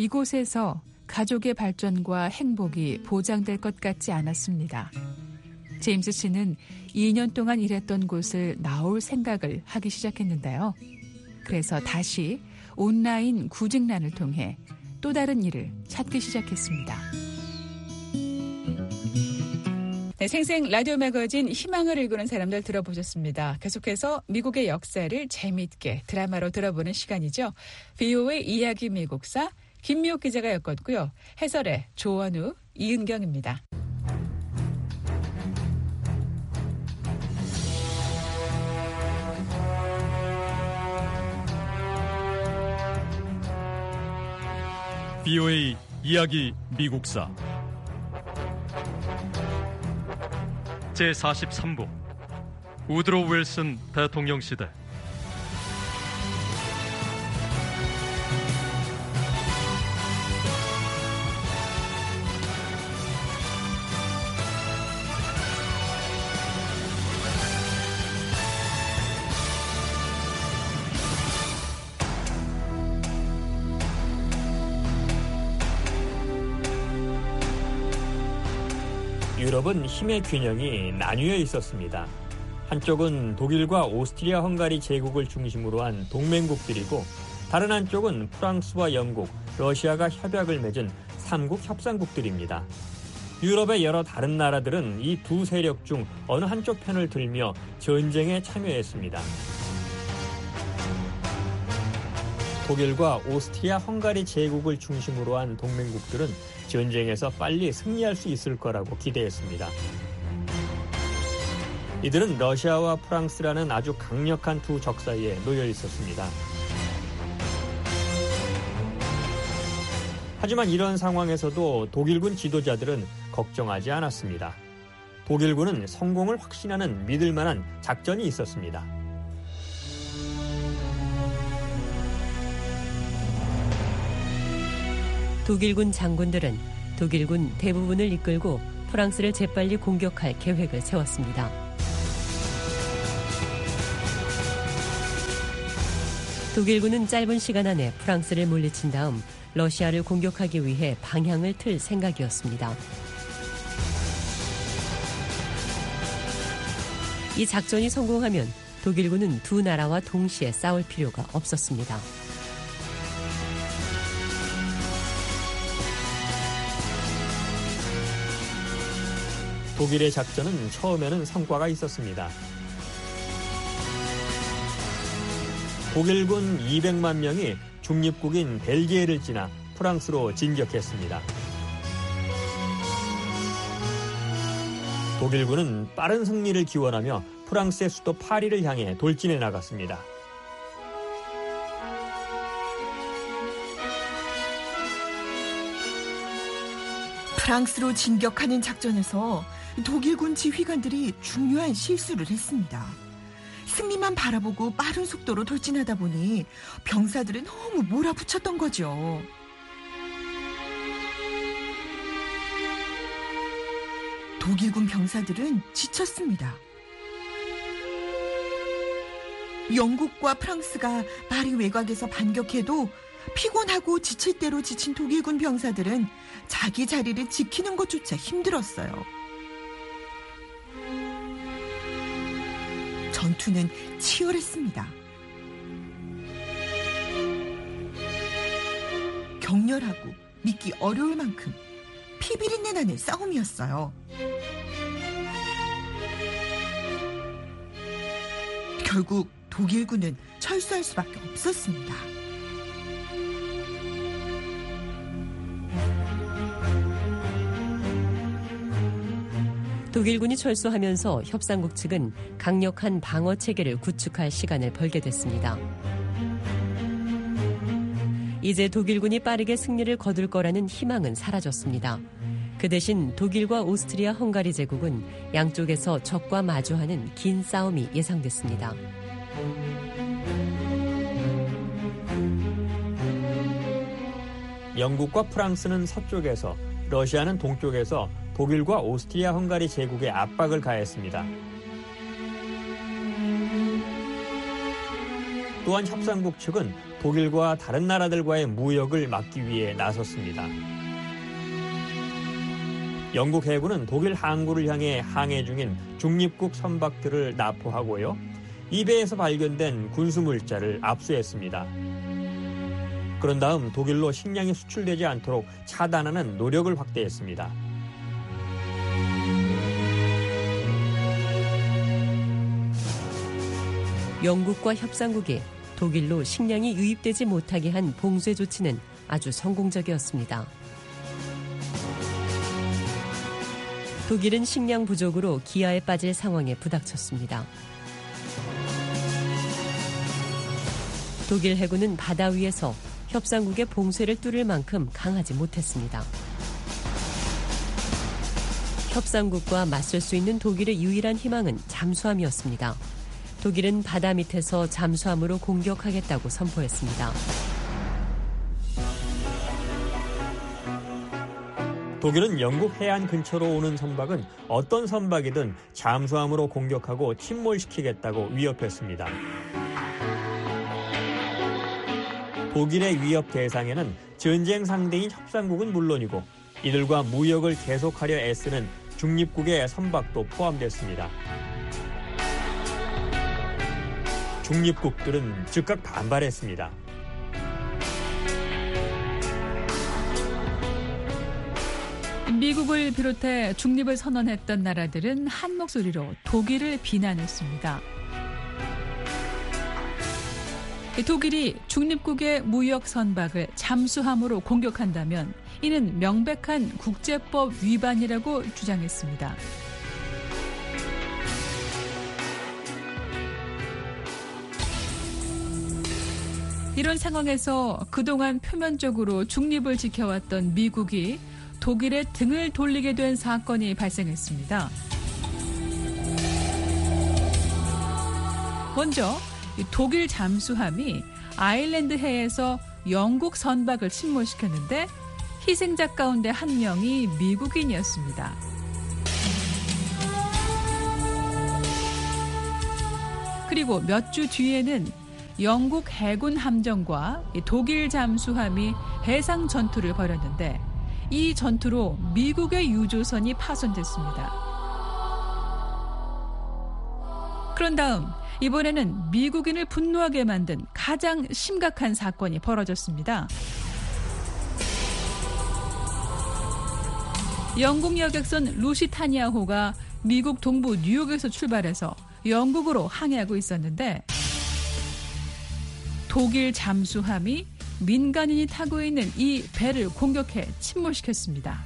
이곳에서 가족의 발전과 행복이 보장될 것 같지 않았습니다. 제임스 씨는 2년 동안 일했던 곳을 나올 생각을 하기 시작했는데요. 그래서 다시 온라인 구직란을 통해 또 다른 일을 찾기 시작했습니다. 네, 생생 라디오 매거진 희망을 일구는 사람들 들어보셨습니다. 계속해서 미국의 역사를 재미있게 드라마로 들어보는 시간이죠. VOA 이야기 미국사 김미옥 기자가 엮었고요. 해설의 조원우, 이은경입니다. VOA 이야기 미국사 제43부 우드로 윌슨 대통령 시대. 유럽은 힘의 균형이 나뉘어 있었습니다. 한쪽은 독일과 오스트리아 헝가리 제국을 중심으로 한 동맹국들이고 다른 한쪽은 프랑스와 영국, 러시아가 협약을 맺은 삼국 협상국들입니다. 유럽의 여러 다른 나라들은 이 두 세력 중 어느 한쪽 편을 들며 전쟁에 참여했습니다. 독일과 오스트리아 헝가리 제국을 중심으로 한 동맹국들은 전쟁에서 빨리 승리할 수 있을 거라고 기대했습니다. 이들은 러시아와 프랑스라는 아주 강력한 두 적 사이에 놓여 있었습니다. 하지만 이런 상황에서도 독일군 지도자들은 걱정하지 않았습니다. 독일군은 성공을 확신하는 믿을 만한 작전이 있었습니다. 독일군 장군들은 독일군 대부분을 이끌고 프랑스를 재빨리 공격할 계획을 세웠습니다. 독일군은 짧은 시간 안에 프랑스를 물리친 다음 러시아를 공격하기 위해 방향을 틀 생각이었습니다. 이 작전이 성공하면 독일군은 두 나라와 동시에 싸울 필요가 없었습니다. 독일의 작전은 처음에는 성과가 있었습니다. 독일군 200만 명이 중립국인 벨기에를 지나 프랑스로 진격했습니다. 독일군은 빠른 승리를 기원하며 프랑스의 수도 파리를 향해 돌진해 나갔습니다. 프랑스로 진격하는 작전에서 독일군 지휘관들이 중요한 실수를 했습니다. 승리만 바라보고 빠른 속도로 돌진하다 보니 병사들은 너무 몰아붙였던 거죠. 독일군 병사들은 지쳤습니다. 영국과 프랑스가 파리 외곽에서 반격해도 피곤하고 지칠 대로 지친 독일군 병사들은 자기 자리를 지키는 것조차 힘들었어요. 전투는 치열했습니다. 격렬하고 믿기 어려울 만큼 피비린내 나는 싸움이었어요. 결국 독일군은 철수할 수밖에 없었습니다. 독일군이 철수하면서 협상국 측은 강력한 방어 체계를 구축할 시간을 벌게 됐습니다. 이제 독일군이 빠르게 승리를 거둘 거라는 희망은 사라졌습니다. 그 대신 독일과 오스트리아 헝가리 제국은 양쪽에서 적과 마주하는 긴 싸움이 예상됐습니다. 영국과 프랑스는 서쪽에서, 러시아는 동쪽에서 독일과 오스트리아 헝가리 제국에 압박을 가했습니다. 또한 협상국 측은 독일과 다른 나라들과의 무역을 막기 위해 나섰습니다. 영국 해군은 독일 항구를 향해 항해 중인 중립국 선박들을 납포하고요. 이 배에서 발견된 군수물자를 압수했습니다. 그런 다음 독일로 식량이 수출되지 않도록 차단하는 노력을 확대했습니다. 영국과 협상국이 독일로 식량이 유입되지 못하게 한 봉쇄 조치는 아주 성공적이었습니다. 독일은 식량 부족으로 기아에 빠질 상황에 부닥쳤습니다. 독일 해군은 바다 위에서 협상국의 봉쇄를 뚫을 만큼 강하지 못했습니다. 협상국과 맞설 수 있는 독일의 유일한 희망은 잠수함이었습니다. 독일은 바다 밑에서 잠수함으로 공격하겠다고 선포했습니다. 독일은 영국 해안 근처로 오는 선박은 어떤 선박이든 잠수함으로 공격하고 침몰시키겠다고 위협했습니다. 독일의 위협 대상에는 전쟁 상대인 협상국은 물론이고 이들과 무역을 계속하려 애쓰는 중립국의 선박도 포함됐습니다. 중립국들은 즉각 반발했습니다. 미국을 비롯해 중립을 선언했던 나라들은 한 목소리로 독일을 비난했습니다. 독일이 중립국의 무역 선박을 잠수함으로 공격한다면 이는 명백한 국제법 위반이라고 주장했습니다. 이런 상황에서 그동안 표면적으로 중립을 지켜왔던 미국이 독일의 등을 돌리게 된 사건이 발생했습니다. 먼저 독일 잠수함이 아일랜드 해에서 영국 선박을 침몰시켰는데 희생자 가운데 한 명이 미국인이었습니다. 그리고 몇 주 뒤에는 영국 해군 함정과 독일 잠수함이 해상 전투를 벌였는데 이 전투로 미국의 유조선이 파손됐습니다. 그런 다음 이번에는 미국인을 분노하게 만든 가장 심각한 사건이 벌어졌습니다. 영국 여객선 루시타니아호가 미국 동부 뉴욕에서 출발해서 영국으로 항해하고 있었는데 독일 잠수함이 민간인이 타고 있는 이 배를 공격해 침몰시켰습니다.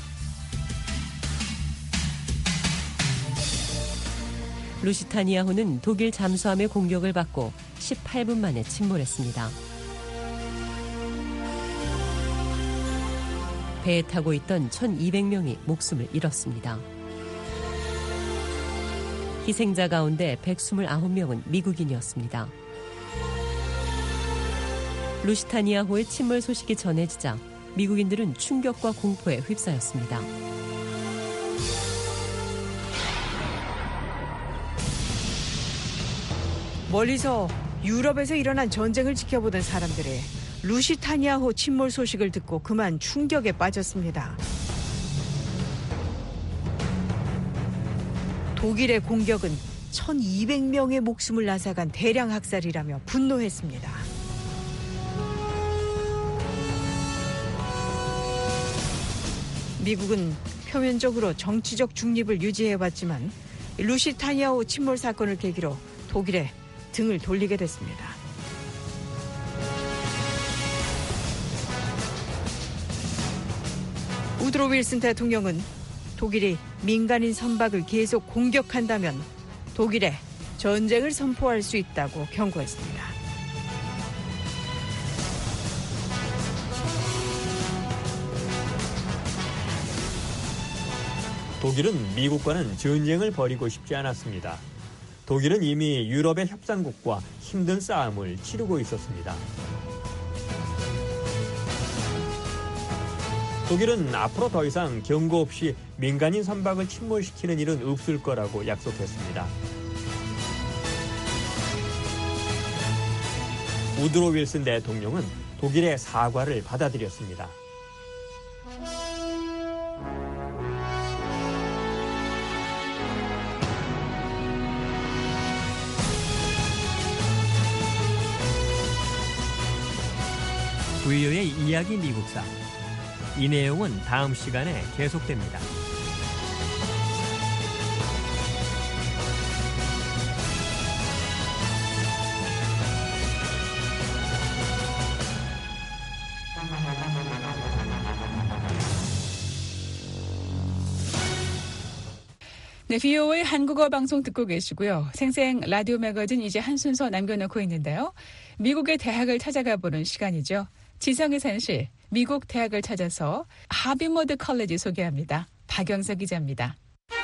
루시타니아호는 독일 잠수함의 공격을 받고 18분 만에 침몰했습니다. 배에 타고 있던 1,200명이 목숨을 잃었습니다. 희생자 가운데 129명은 미국인이었습니다. 루시타니아호의 침몰 소식이 전해지자 미국인들은 충격과 공포에 휩싸였습니다. 멀리서 유럽에서 일어난 전쟁을 지켜보던 사람들이 루시타니아호 침몰 소식을 듣고 그만 충격에 빠졌습니다. 독일의 공격은 1,200명의 목숨을 앗아간 대량 학살이라며 분노했습니다. 미국은 표면적으로 정치적 중립을 유지해왔지만 루시타니아호 침몰 사건을 계기로 독일에 등을 돌리게 됐습니다. 우드로 윌슨 대통령은 독일이 민간인 선박을 계속 공격한다면 독일에 전쟁을 선포할 수 있다고 경고했습니다. 독일은 미국과는 전쟁을 벌이고 싶지 않았습니다. 독일은 이미 유럽의 협상국과 힘든 싸움을 치르고 있었습니다. 독일은 앞으로 더 이상 경고 없이 민간인 선박을 침몰시키는 일은 없을 거라고 약속했습니다. 우드로 윌슨 대통령은 독일의 사과를 받아들였습니다. VO의 이야기 미국사. 이 내용은 다음 시간에 계속됩니다. 네, VOA 한국어 방송 듣고 계시고요. 생생 라디오 매거진 이제 한 순서 남겨놓고 있는데요. 미국의 대학을 찾아가 보는 시간이죠. 지성의 산실, 미국 대학을 찾아서 하비머드 컬리지 소개합니다. 박영서 기자입니다.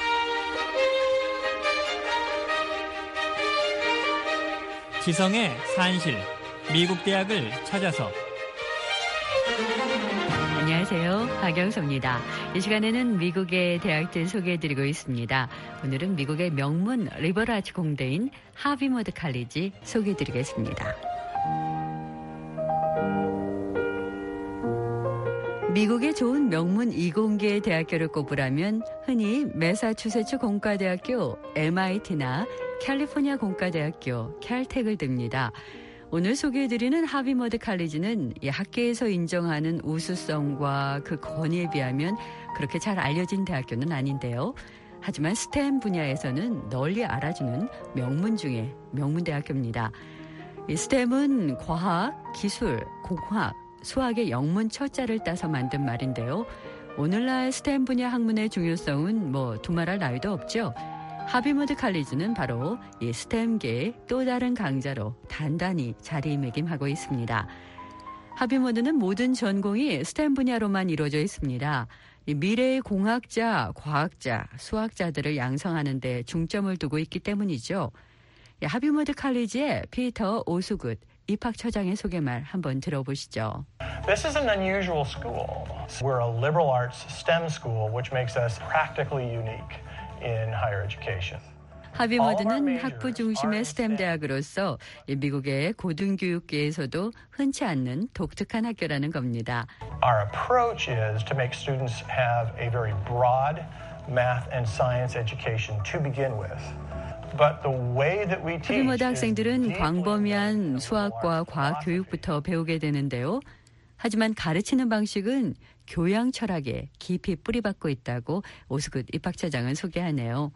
지성의 산실, 미국 대학을 찾아서. 안녕하세요. 박영서입니다. 이 시간에는 미국의 대학들 소개해드리고 있습니다. 오늘은 미국의 명문 리버럴 아츠 공대인 하비머드 컬리지 소개해드리겠습니다. 미국의 좋은 명문 이공계 대학교를 꼽으라면 흔히 매사추세츠 공과대학교, MIT나 캘리포니아 공과대학교, 캘텍을 듭니다. 오늘 소개해드리는 하비머드 컬리지는 이 학계에서 인정하는 우수성과 그 권위에 비하면 그렇게 잘 알려진 대학교는 아닌데요. 하지만 스템 분야에서는 널리 알아주는 명문 중에 명문 대학교입니다. 이 스템은 과학, 기술, 공학, 수학의 영문 첫자를 따서 만든 말인데요. 오늘날 스템 분야 학문의 중요성은 두말할 나위도 없죠. 하비머드 컬리지는 바로 이 스템계의 또 다른 강자로 단단히 자리매김하고 있습니다. 하비머드는 모든 전공이 스템 분야로만 이루어져 있습니다. 이 미래의 공학자, 과학자, 수학자들을 양성하는 데 중점을 두고 있기 때문이죠. 하비머드 컬리지의 피터 오수굿 입학처장의 소개말 한번 들어보시죠. This is an unusual school. We're a liberal arts STEM school, which makes us practically unique in higher education. 하비머드는 학부 중심의 스템 대학으로서 미국의 고등교육계에서도 흔치 않는 독특한 학교라는 겁니다. Our approach is to make students have a very broad math and science education to begin with. 하비머드 학생들은 광범위한 수학과 과학 교육부터 배우게 되는데요. 하지만 가르치는 방식은 교양 철학에 깊이 뿌리박고 있다고 오스굿 입학처장은 소개하네요.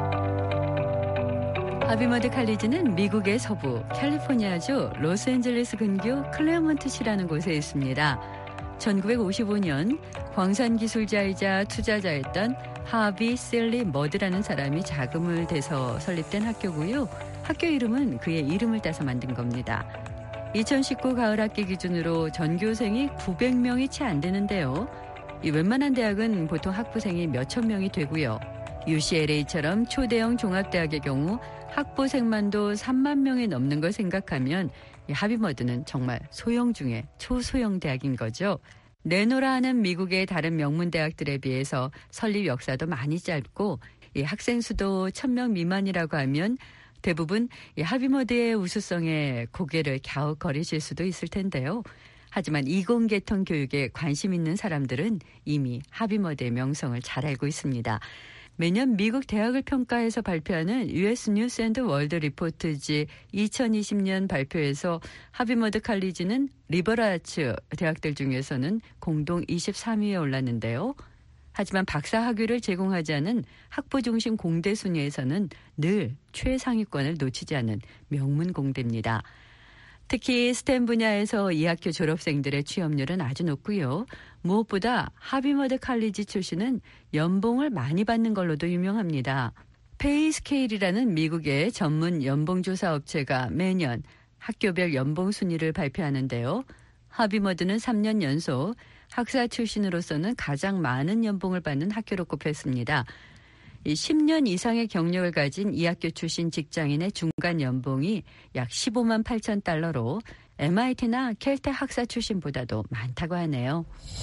하비머드 컬리지는 미국의 서부 캘리포니아주 로스앤젤레스 근교 클레어몬트시라는 곳에 있습니다. 1955년 광산기술자이자 투자자였던 하비 셀리 머드라는 사람이 자금을 대서 설립된 학교고요. 학교 이름은 그의 이름을 따서 만든 겁니다. 2019 가을 학기 기준으로 전교생이 900명이 채 안 되는데요. 이 웬만한 대학은 보통 학부생이 몇천 명이 되고요. UCLA처럼 초대형 종합대학의 경우 학부생만도 3만 명이 넘는 걸 생각하면 이 하비머드는 정말 소형 중에 초소형 대학인 거죠. 내노라 하는 미국의 다른 명문 대학들에 비해서 설립 역사도 많이 짧고 이 학생 수도 1,000명 미만이라고 하면 대부분 이 하비머드의 우수성에 고개를 갸웃거리실 수도 있을 텐데요. 하지만 이공계통 교육에 관심 있는 사람들은 이미 하비머드의 명성을 잘 알고 있습니다. 매년 미국 대학을 평가해서 발표하는 US 뉴스 앤드 월드 리포트지 2020년 발표에서 하비머드 컬리지는 리버럴 아츠 대학들 중에서는 공동 23위에 올랐는데요. 하지만 박사 학위를 제공하지 않은 학부 중심 공대 순위에서는 늘 최상위권을 놓치지 않는 명문 공대입니다. 특히 스템 분야에서 이 학교 졸업생들의 취업률은 아주 높고요. 무엇보다 하비머드 컬리지 출신은 연봉을 많이 받는 걸로도 유명합니다. 페이스케일이라는 미국의 전문 연봉조사 업체가 매년 학교별 연봉 순위를 발표하는데요. 하비머드는 3년 연속 학사 출신으로서는 가장 많은 연봉을 받는 학교로 꼽혔습니다. 10년 이상의 경력을 가진 이 학교 출신 직장인의 중간 연봉이 약 15만 8천 달러로 MIT나 캘텍 학사 출신보다도 많다고 하네요.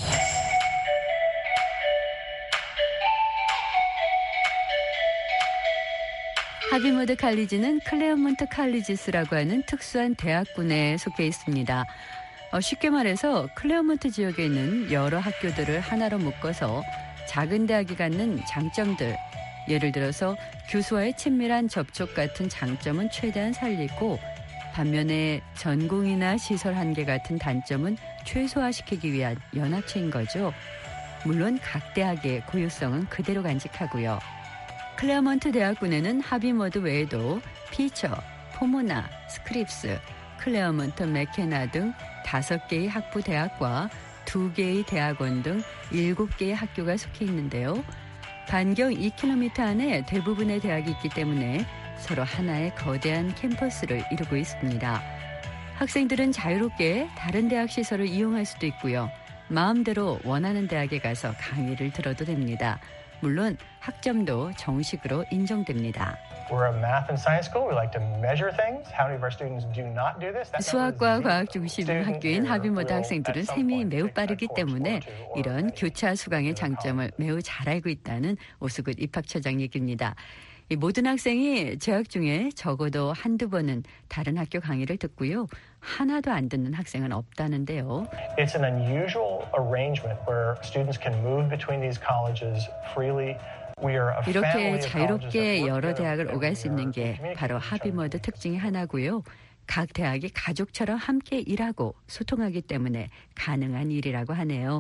하비머드 컬리지는 클레어몬트 칼리지스라고 하는 특수한 대학군에 속해 있습니다. 쉽게 말해서 클레어몬트 지역에 있는 여러 학교들을 하나로 묶어서 작은 대학이 갖는 장점들, 예를 들어서 교수와의 친밀한 접촉 같은 장점은 최대한 살리고 반면에 전공이나 시설 한계 같은 단점은 최소화시키기 위한 연합체인 거죠. 물론 각 대학의 고유성은 그대로 간직하고요. 클레어먼트 대학군에는 하비머드 외에도 피처, 포모나, 스크립스, 클레어먼트 맥케나 등 5개의 학부 대학과 2개의 대학원 등 7개의 학교가 속해 있는데요. 반경 2km 안에 대부분의 대학이 있기 때문에 서로 하나의 거대한 캠퍼스를 이루고 있습니다. 학생들은 자유롭게 다른 대학 시설을 이용할 수도 있고요. 마음대로 원하는 대학에 가서 강의를 들어도 됩니다. 물론 학점도 정식으로 인정됩니다. We're a math and science school. We like to measure things. How many of our students do not do this? 수학과 과학 중심 학교인 하비머드 학생들은 셈이 매우 빠르기 때문에 이런 교차 수강의 장점을 매우 잘 알고 있다는 오수굿 입학처장 얘기입니다. 이 모든 학생이 재학 중에 적어도 한두 번은 다른 학교 강의를 듣고요. 하나도 안 듣는 학생은 없다는데요. It's an unusual arrangement where students can move between these colleges freely. 이렇게 자유롭게 여러 대학을 오갈 수 있는 게 바로 하비머드 특징의 하나고요. 각 대학이 가족처럼 함께 일하고 소통하기 때문에 가능한 일이라고 하네요.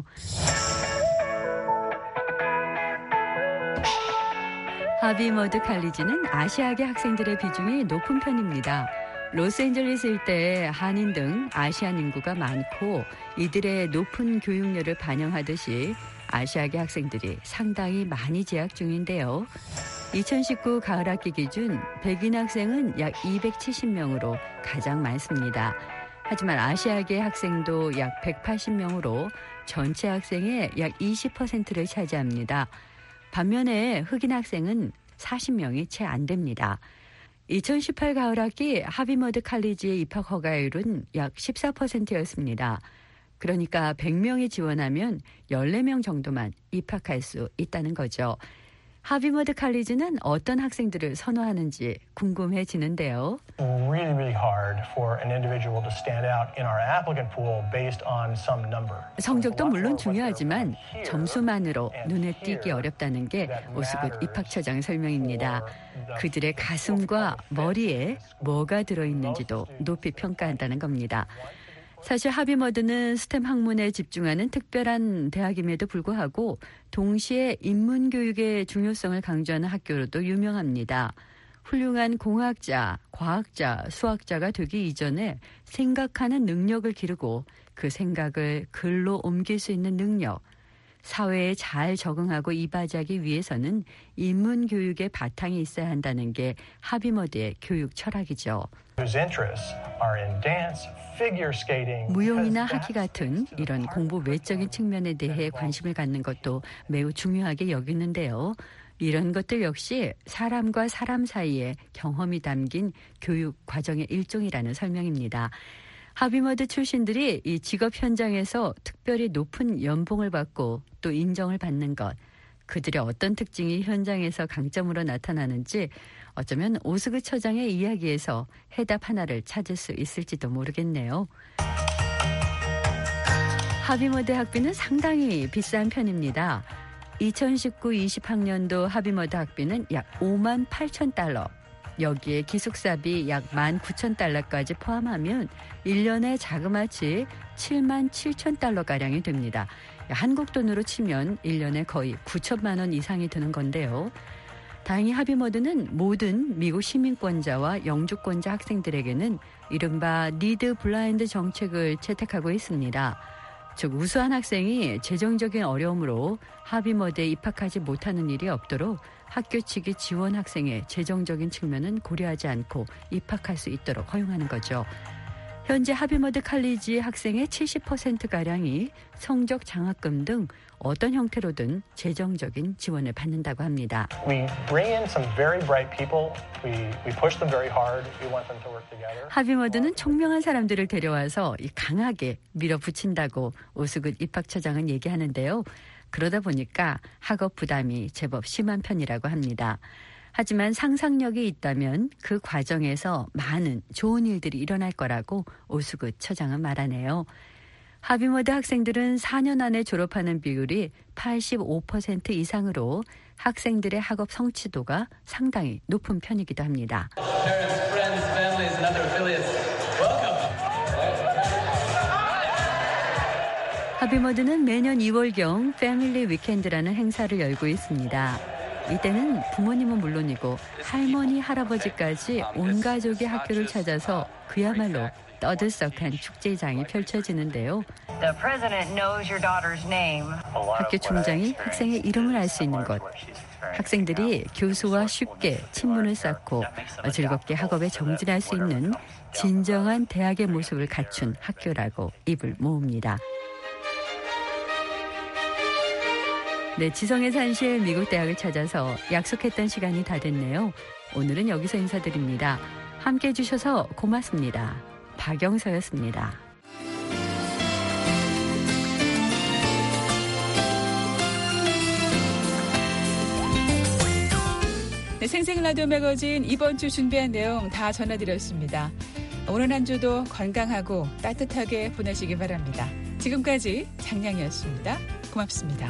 하비머드 칼리지는 아시아계 학생들의 비중이 높은 편입니다. 로스앤젤레스 일대에 한인 등 아시안 인구가 많고 이들의 높은 교육열을 반영하듯이 아시아계 학생들이 상당히 많이 재학 중인데요. 2019 가을학기 기준 백인 학생은 약 270명으로 가장 많습니다. 하지만 아시아계 학생도 약 180명으로 전체 학생의 약 20%를 차지합니다. 반면에 흑인 학생은 40명이 채 안 됩니다. 2018 가을학기 하비머드 칼리지의 입학 허가율은 약 14%였습니다. 그러니까 100명이 지원하면 14명 정도만 입학할 수 있다는 거죠. 하비머드 칼리지는 어떤 학생들을 선호하는지 궁금해지는데요. Really hard for an individual to stand out in our applicant pool based on some number. 성적도 물론 중요하지만 점수만으로 눈에 띄기 어렵다는 게 오수굿 입학처장의 설명입니다. 그들의 가슴과 머리에 뭐가 들어있는지도 높이 평가한다는 겁니다. 사실 하비머드는 스템 학문에 집중하는 특별한 대학임에도 불구하고 동시에 인문교육의 중요성을 강조하는 학교로도 유명합니다. 훌륭한 공학자, 과학자, 수학자가 되기 이전에 생각하는 능력을 기르고 그 생각을 글로 옮길 수 있는 능력, 사회에 잘 적응하고 이바지하기 위해서는 인문교육의 바탕이 있어야 한다는 게 하비머드의 교육 철학이죠. 무용이나 하키 같은 이런 공부 외적인 측면에 대해 관심을 갖는 것도 매우 중요하게 여기는데요. 이런 것들 역시 사람과 사람 사이에 경험이 담긴 교육 과정의 일종이라는 설명입니다. 하비머드 출신들이 이 직업 현장에서 특별히 높은 연봉을 받고 또 인정을 받는 것, 그들의 어떤 특징이 현장에서 강점으로 나타나는지 어쩌면 오수굿 처장의 이야기에서 해답 하나를 찾을 수 있을지도 모르겠네요. 하비머드 학비는 상당히 비싼 편입니다. 2019-20학년도 하비머드 학비는 약 5만 8천 달러. 여기에 기숙사비 약 19,000달러까지 포함하면 1년에 자그마치 7만 7천 달러가량이 됩니다. 한국 돈으로 치면 1년에 거의 9천만 원 이상이 드는 건데요. 다행히 하비머드는 모든 미국 시민권자와 영주권자 학생들에게는 이른바 니드 블라인드 정책을 채택하고 있습니다. 즉 우수한 학생이 재정적인 어려움으로 하비머드에 입학하지 못하는 일이 없도록 학교 측이 지원 학생의 재정적인 측면은 고려하지 않고 입학할 수 있도록 허용하는 거죠. 현재 하비머드 칼리지 학생의 70%가량이 성적 장학금 등 어떤 형태로든 재정적인 지원을 받는다고 합니다. We bring in some very bright people. We push them very hard. We want them to work together. 하비머드는 총명한 사람들을 데려와서 강하게 밀어붙인다고 오수굿 입학처장은 얘기하는데요. 그러다 보니까 학업 부담이 제법 심한 편이라고 합니다. 하지만 상상력이 있다면 그 과정에서 많은 좋은 일들이 일어날 거라고 오수굿 처장은 말하네요. 하비머드 학생들은 4년 안에 졸업하는 비율이 85% 이상으로 학생들의 학업 성취도가 상당히 높은 편이기도 합니다. Parents, friends, families, and other affiliates 하비머드는 매년 2월경 패밀리 위켄드라는 행사를 열고 있습니다. 이때는 부모님은 물론이고 할머니, 할아버지까지 온 가족이 학교를 찾아서 그야말로 떠들썩한 축제장이 펼쳐지는데요. 학교 총장이 학생의 이름을 알 수 있는 곳. 학생들이 교수와 쉽게 친분을 쌓고 즐겁게 학업에 정진할 수 있는 진정한 대학의 모습을 갖춘 학교라고 입을 모읍니다. 네, 지성의 산실 미국 대학을 찾아서 약속했던 시간이 다 됐네요. 오늘은 여기서 인사드립니다. 함께해 주셔서 고맙습니다. 박영서였습니다. 네, 생생 라디오 매거진 이번 주 준비한 내용 다 전해드렸습니다. 오늘 한 주도 건강하고 따뜻하게 보내시기 바랍니다. 지금까지 장량이었습니다. 고맙습니다.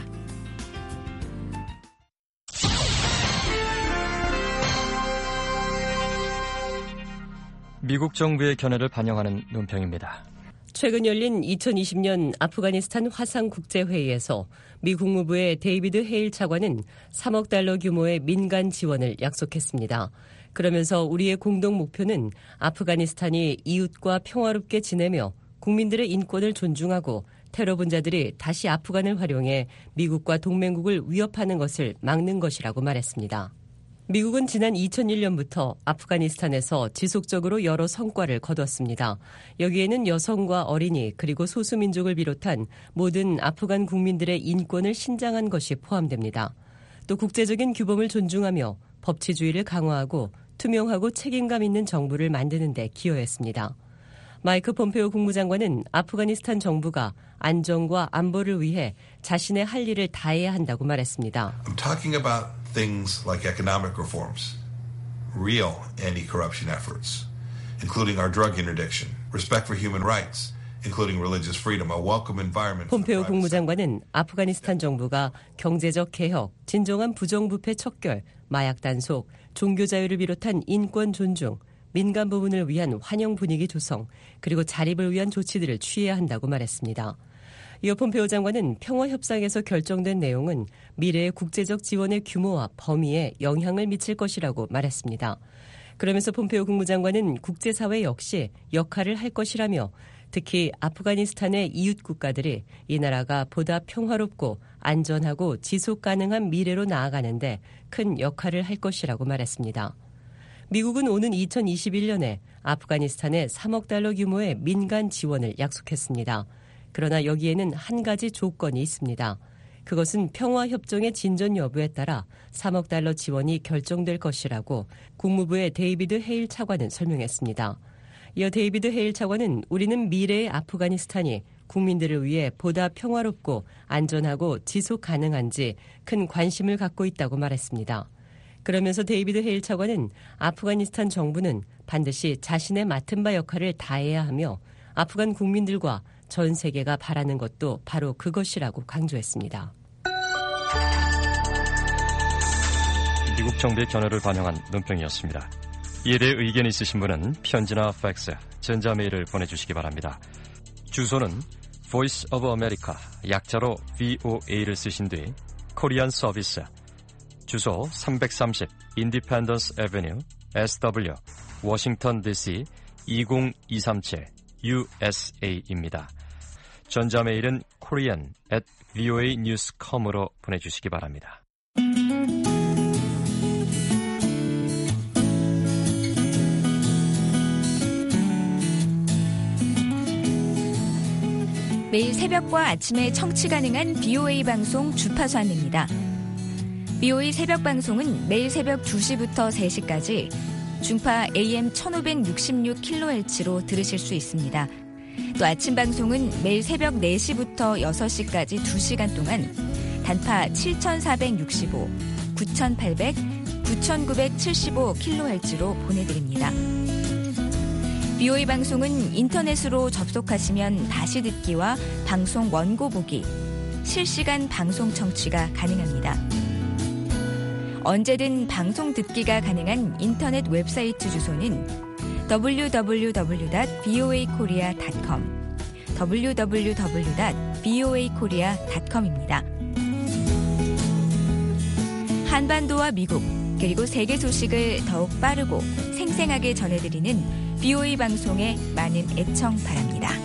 미국 정부의 견해를 반영하는 논평입니다. 최근 열린 2020년 아프가니스탄 화상국제회의에서 미 국무부의 데이비드 헤일 차관은 3억 달러 규모의 민간 지원을 약속했습니다. 그러면서 우리의 공동 목표는 아프가니스탄이 이웃과 평화롭게 지내며 국민들의 인권을 존중하고 테러 분자들이 다시 아프간을 활용해 미국과 동맹국을 위협하는 것을 막는 것이라고 말했습니다. 미국은 지난 2001년부터 아프가니스탄에서 지속적으로 여러 성과를 거뒀습니다. 여기에는 여성과 어린이 그리고 소수민족을 비롯한 모든 아프간 국민들의 인권을 신장한 것이 포함됩니다. 또 국제적인 규범을 존중하며 법치주의를 강화하고 투명하고 책임감 있는 정부를 만드는 데 기여했습니다. 마이크 폼페오 국무장관은 아프가니스탄 정부가 안정과 안보를 위해 자신의 할 일을 다해야 한다고 말했습니다. I'm talking about things like economic reforms, real anti-corruption efforts, including our drug interdiction, respect for human rights, including religious freedom, a welcome environment. 폼페오 국무장관은 아프가니스탄 정부가 경제적 개혁, 진정한 부정부패 척결, 마약 단속, 종교 자유를 비롯한 인권 존중, 민간 부분을 위한 환영 분위기 조성, 그리고 자립을 위한 조치들을 취해야 한다고 말했습니다. 이어 폼페오 장관은 평화협상에서 결정된 내용은 미래의 국제적 지원의 규모와 범위에 영향을 미칠 것이라고 말했습니다. 그러면서 폼페오 국무장관은 국제사회 역시 역할을 할 것이라며 특히 아프가니스탄의 이웃 국가들이 이 나라가 보다 평화롭고 안전하고 지속 가능한 미래로 나아가는데 큰 역할을 할 것이라고 말했습니다. 미국은 오는 2021년에 아프가니스탄에 3억 달러 규모의 민간 지원을 약속했습니다. 그러나 여기에는 한 가지 조건이 있습니다. 그것은 평화협정의 진전 여부에 따라 3억 달러 지원이 결정될 것이라고 국무부의 데이비드 헤일 차관은 설명했습니다. 이어 데이비드 헤일 차관은 우리는 미래의 아프가니스탄이 국민들을 위해 보다 평화롭고 안전하고 지속 가능한지 큰 관심을 갖고 있다고 말했습니다. 그러면서 데이비드 헤일 차관은 아프가니스탄 정부는 반드시 자신의 맡은 바 역할을 다해야 하며 아프간 국민들과 전 세계가 바라는 것도 바로 그것이라고 강조했습니다. 미국 정부의 견해를 반영한 논평이었습니다. 이에 대해 의견이 있으신 분은 편지나 팩스, 전자메일을 보내주시기 바랍니다. 주소는 Voice of America, 약자로 VOA를 쓰신 뒤 코리안 서비스, 주소 330 Independence Avenue, SW, 워싱턴 DC 20237 USA입니다. 전자메일은 korean@voanews.com으로 보내주시기 바랍니다. 매일 새벽과 아침에 청취 가능한 BOA 방송 주파수 안내입니다. BOA 새벽 방송은 매일 새벽 2시부터 3시까지 중파 AM 1566kHz로 들으실 수 있습니다. 또 아침 방송은 매일 새벽 4시부터 6시까지 2시간 동안 단파 7465, 9800, 9975kHz로 보내드립니다. BOA 방송은 인터넷으로 접속하시면 다시 듣기와 방송 원고 보기, 실시간 방송 청취가 가능합니다. 언제든 방송 듣기가 가능한 인터넷 웹사이트 주소는 www.voakorea.com www.voakorea.com입니다. 한반도와 미국 그리고 세계 소식을 더욱 빠르고 생생하게 전해드리는 VOA 방송에 많은 애청 바랍니다.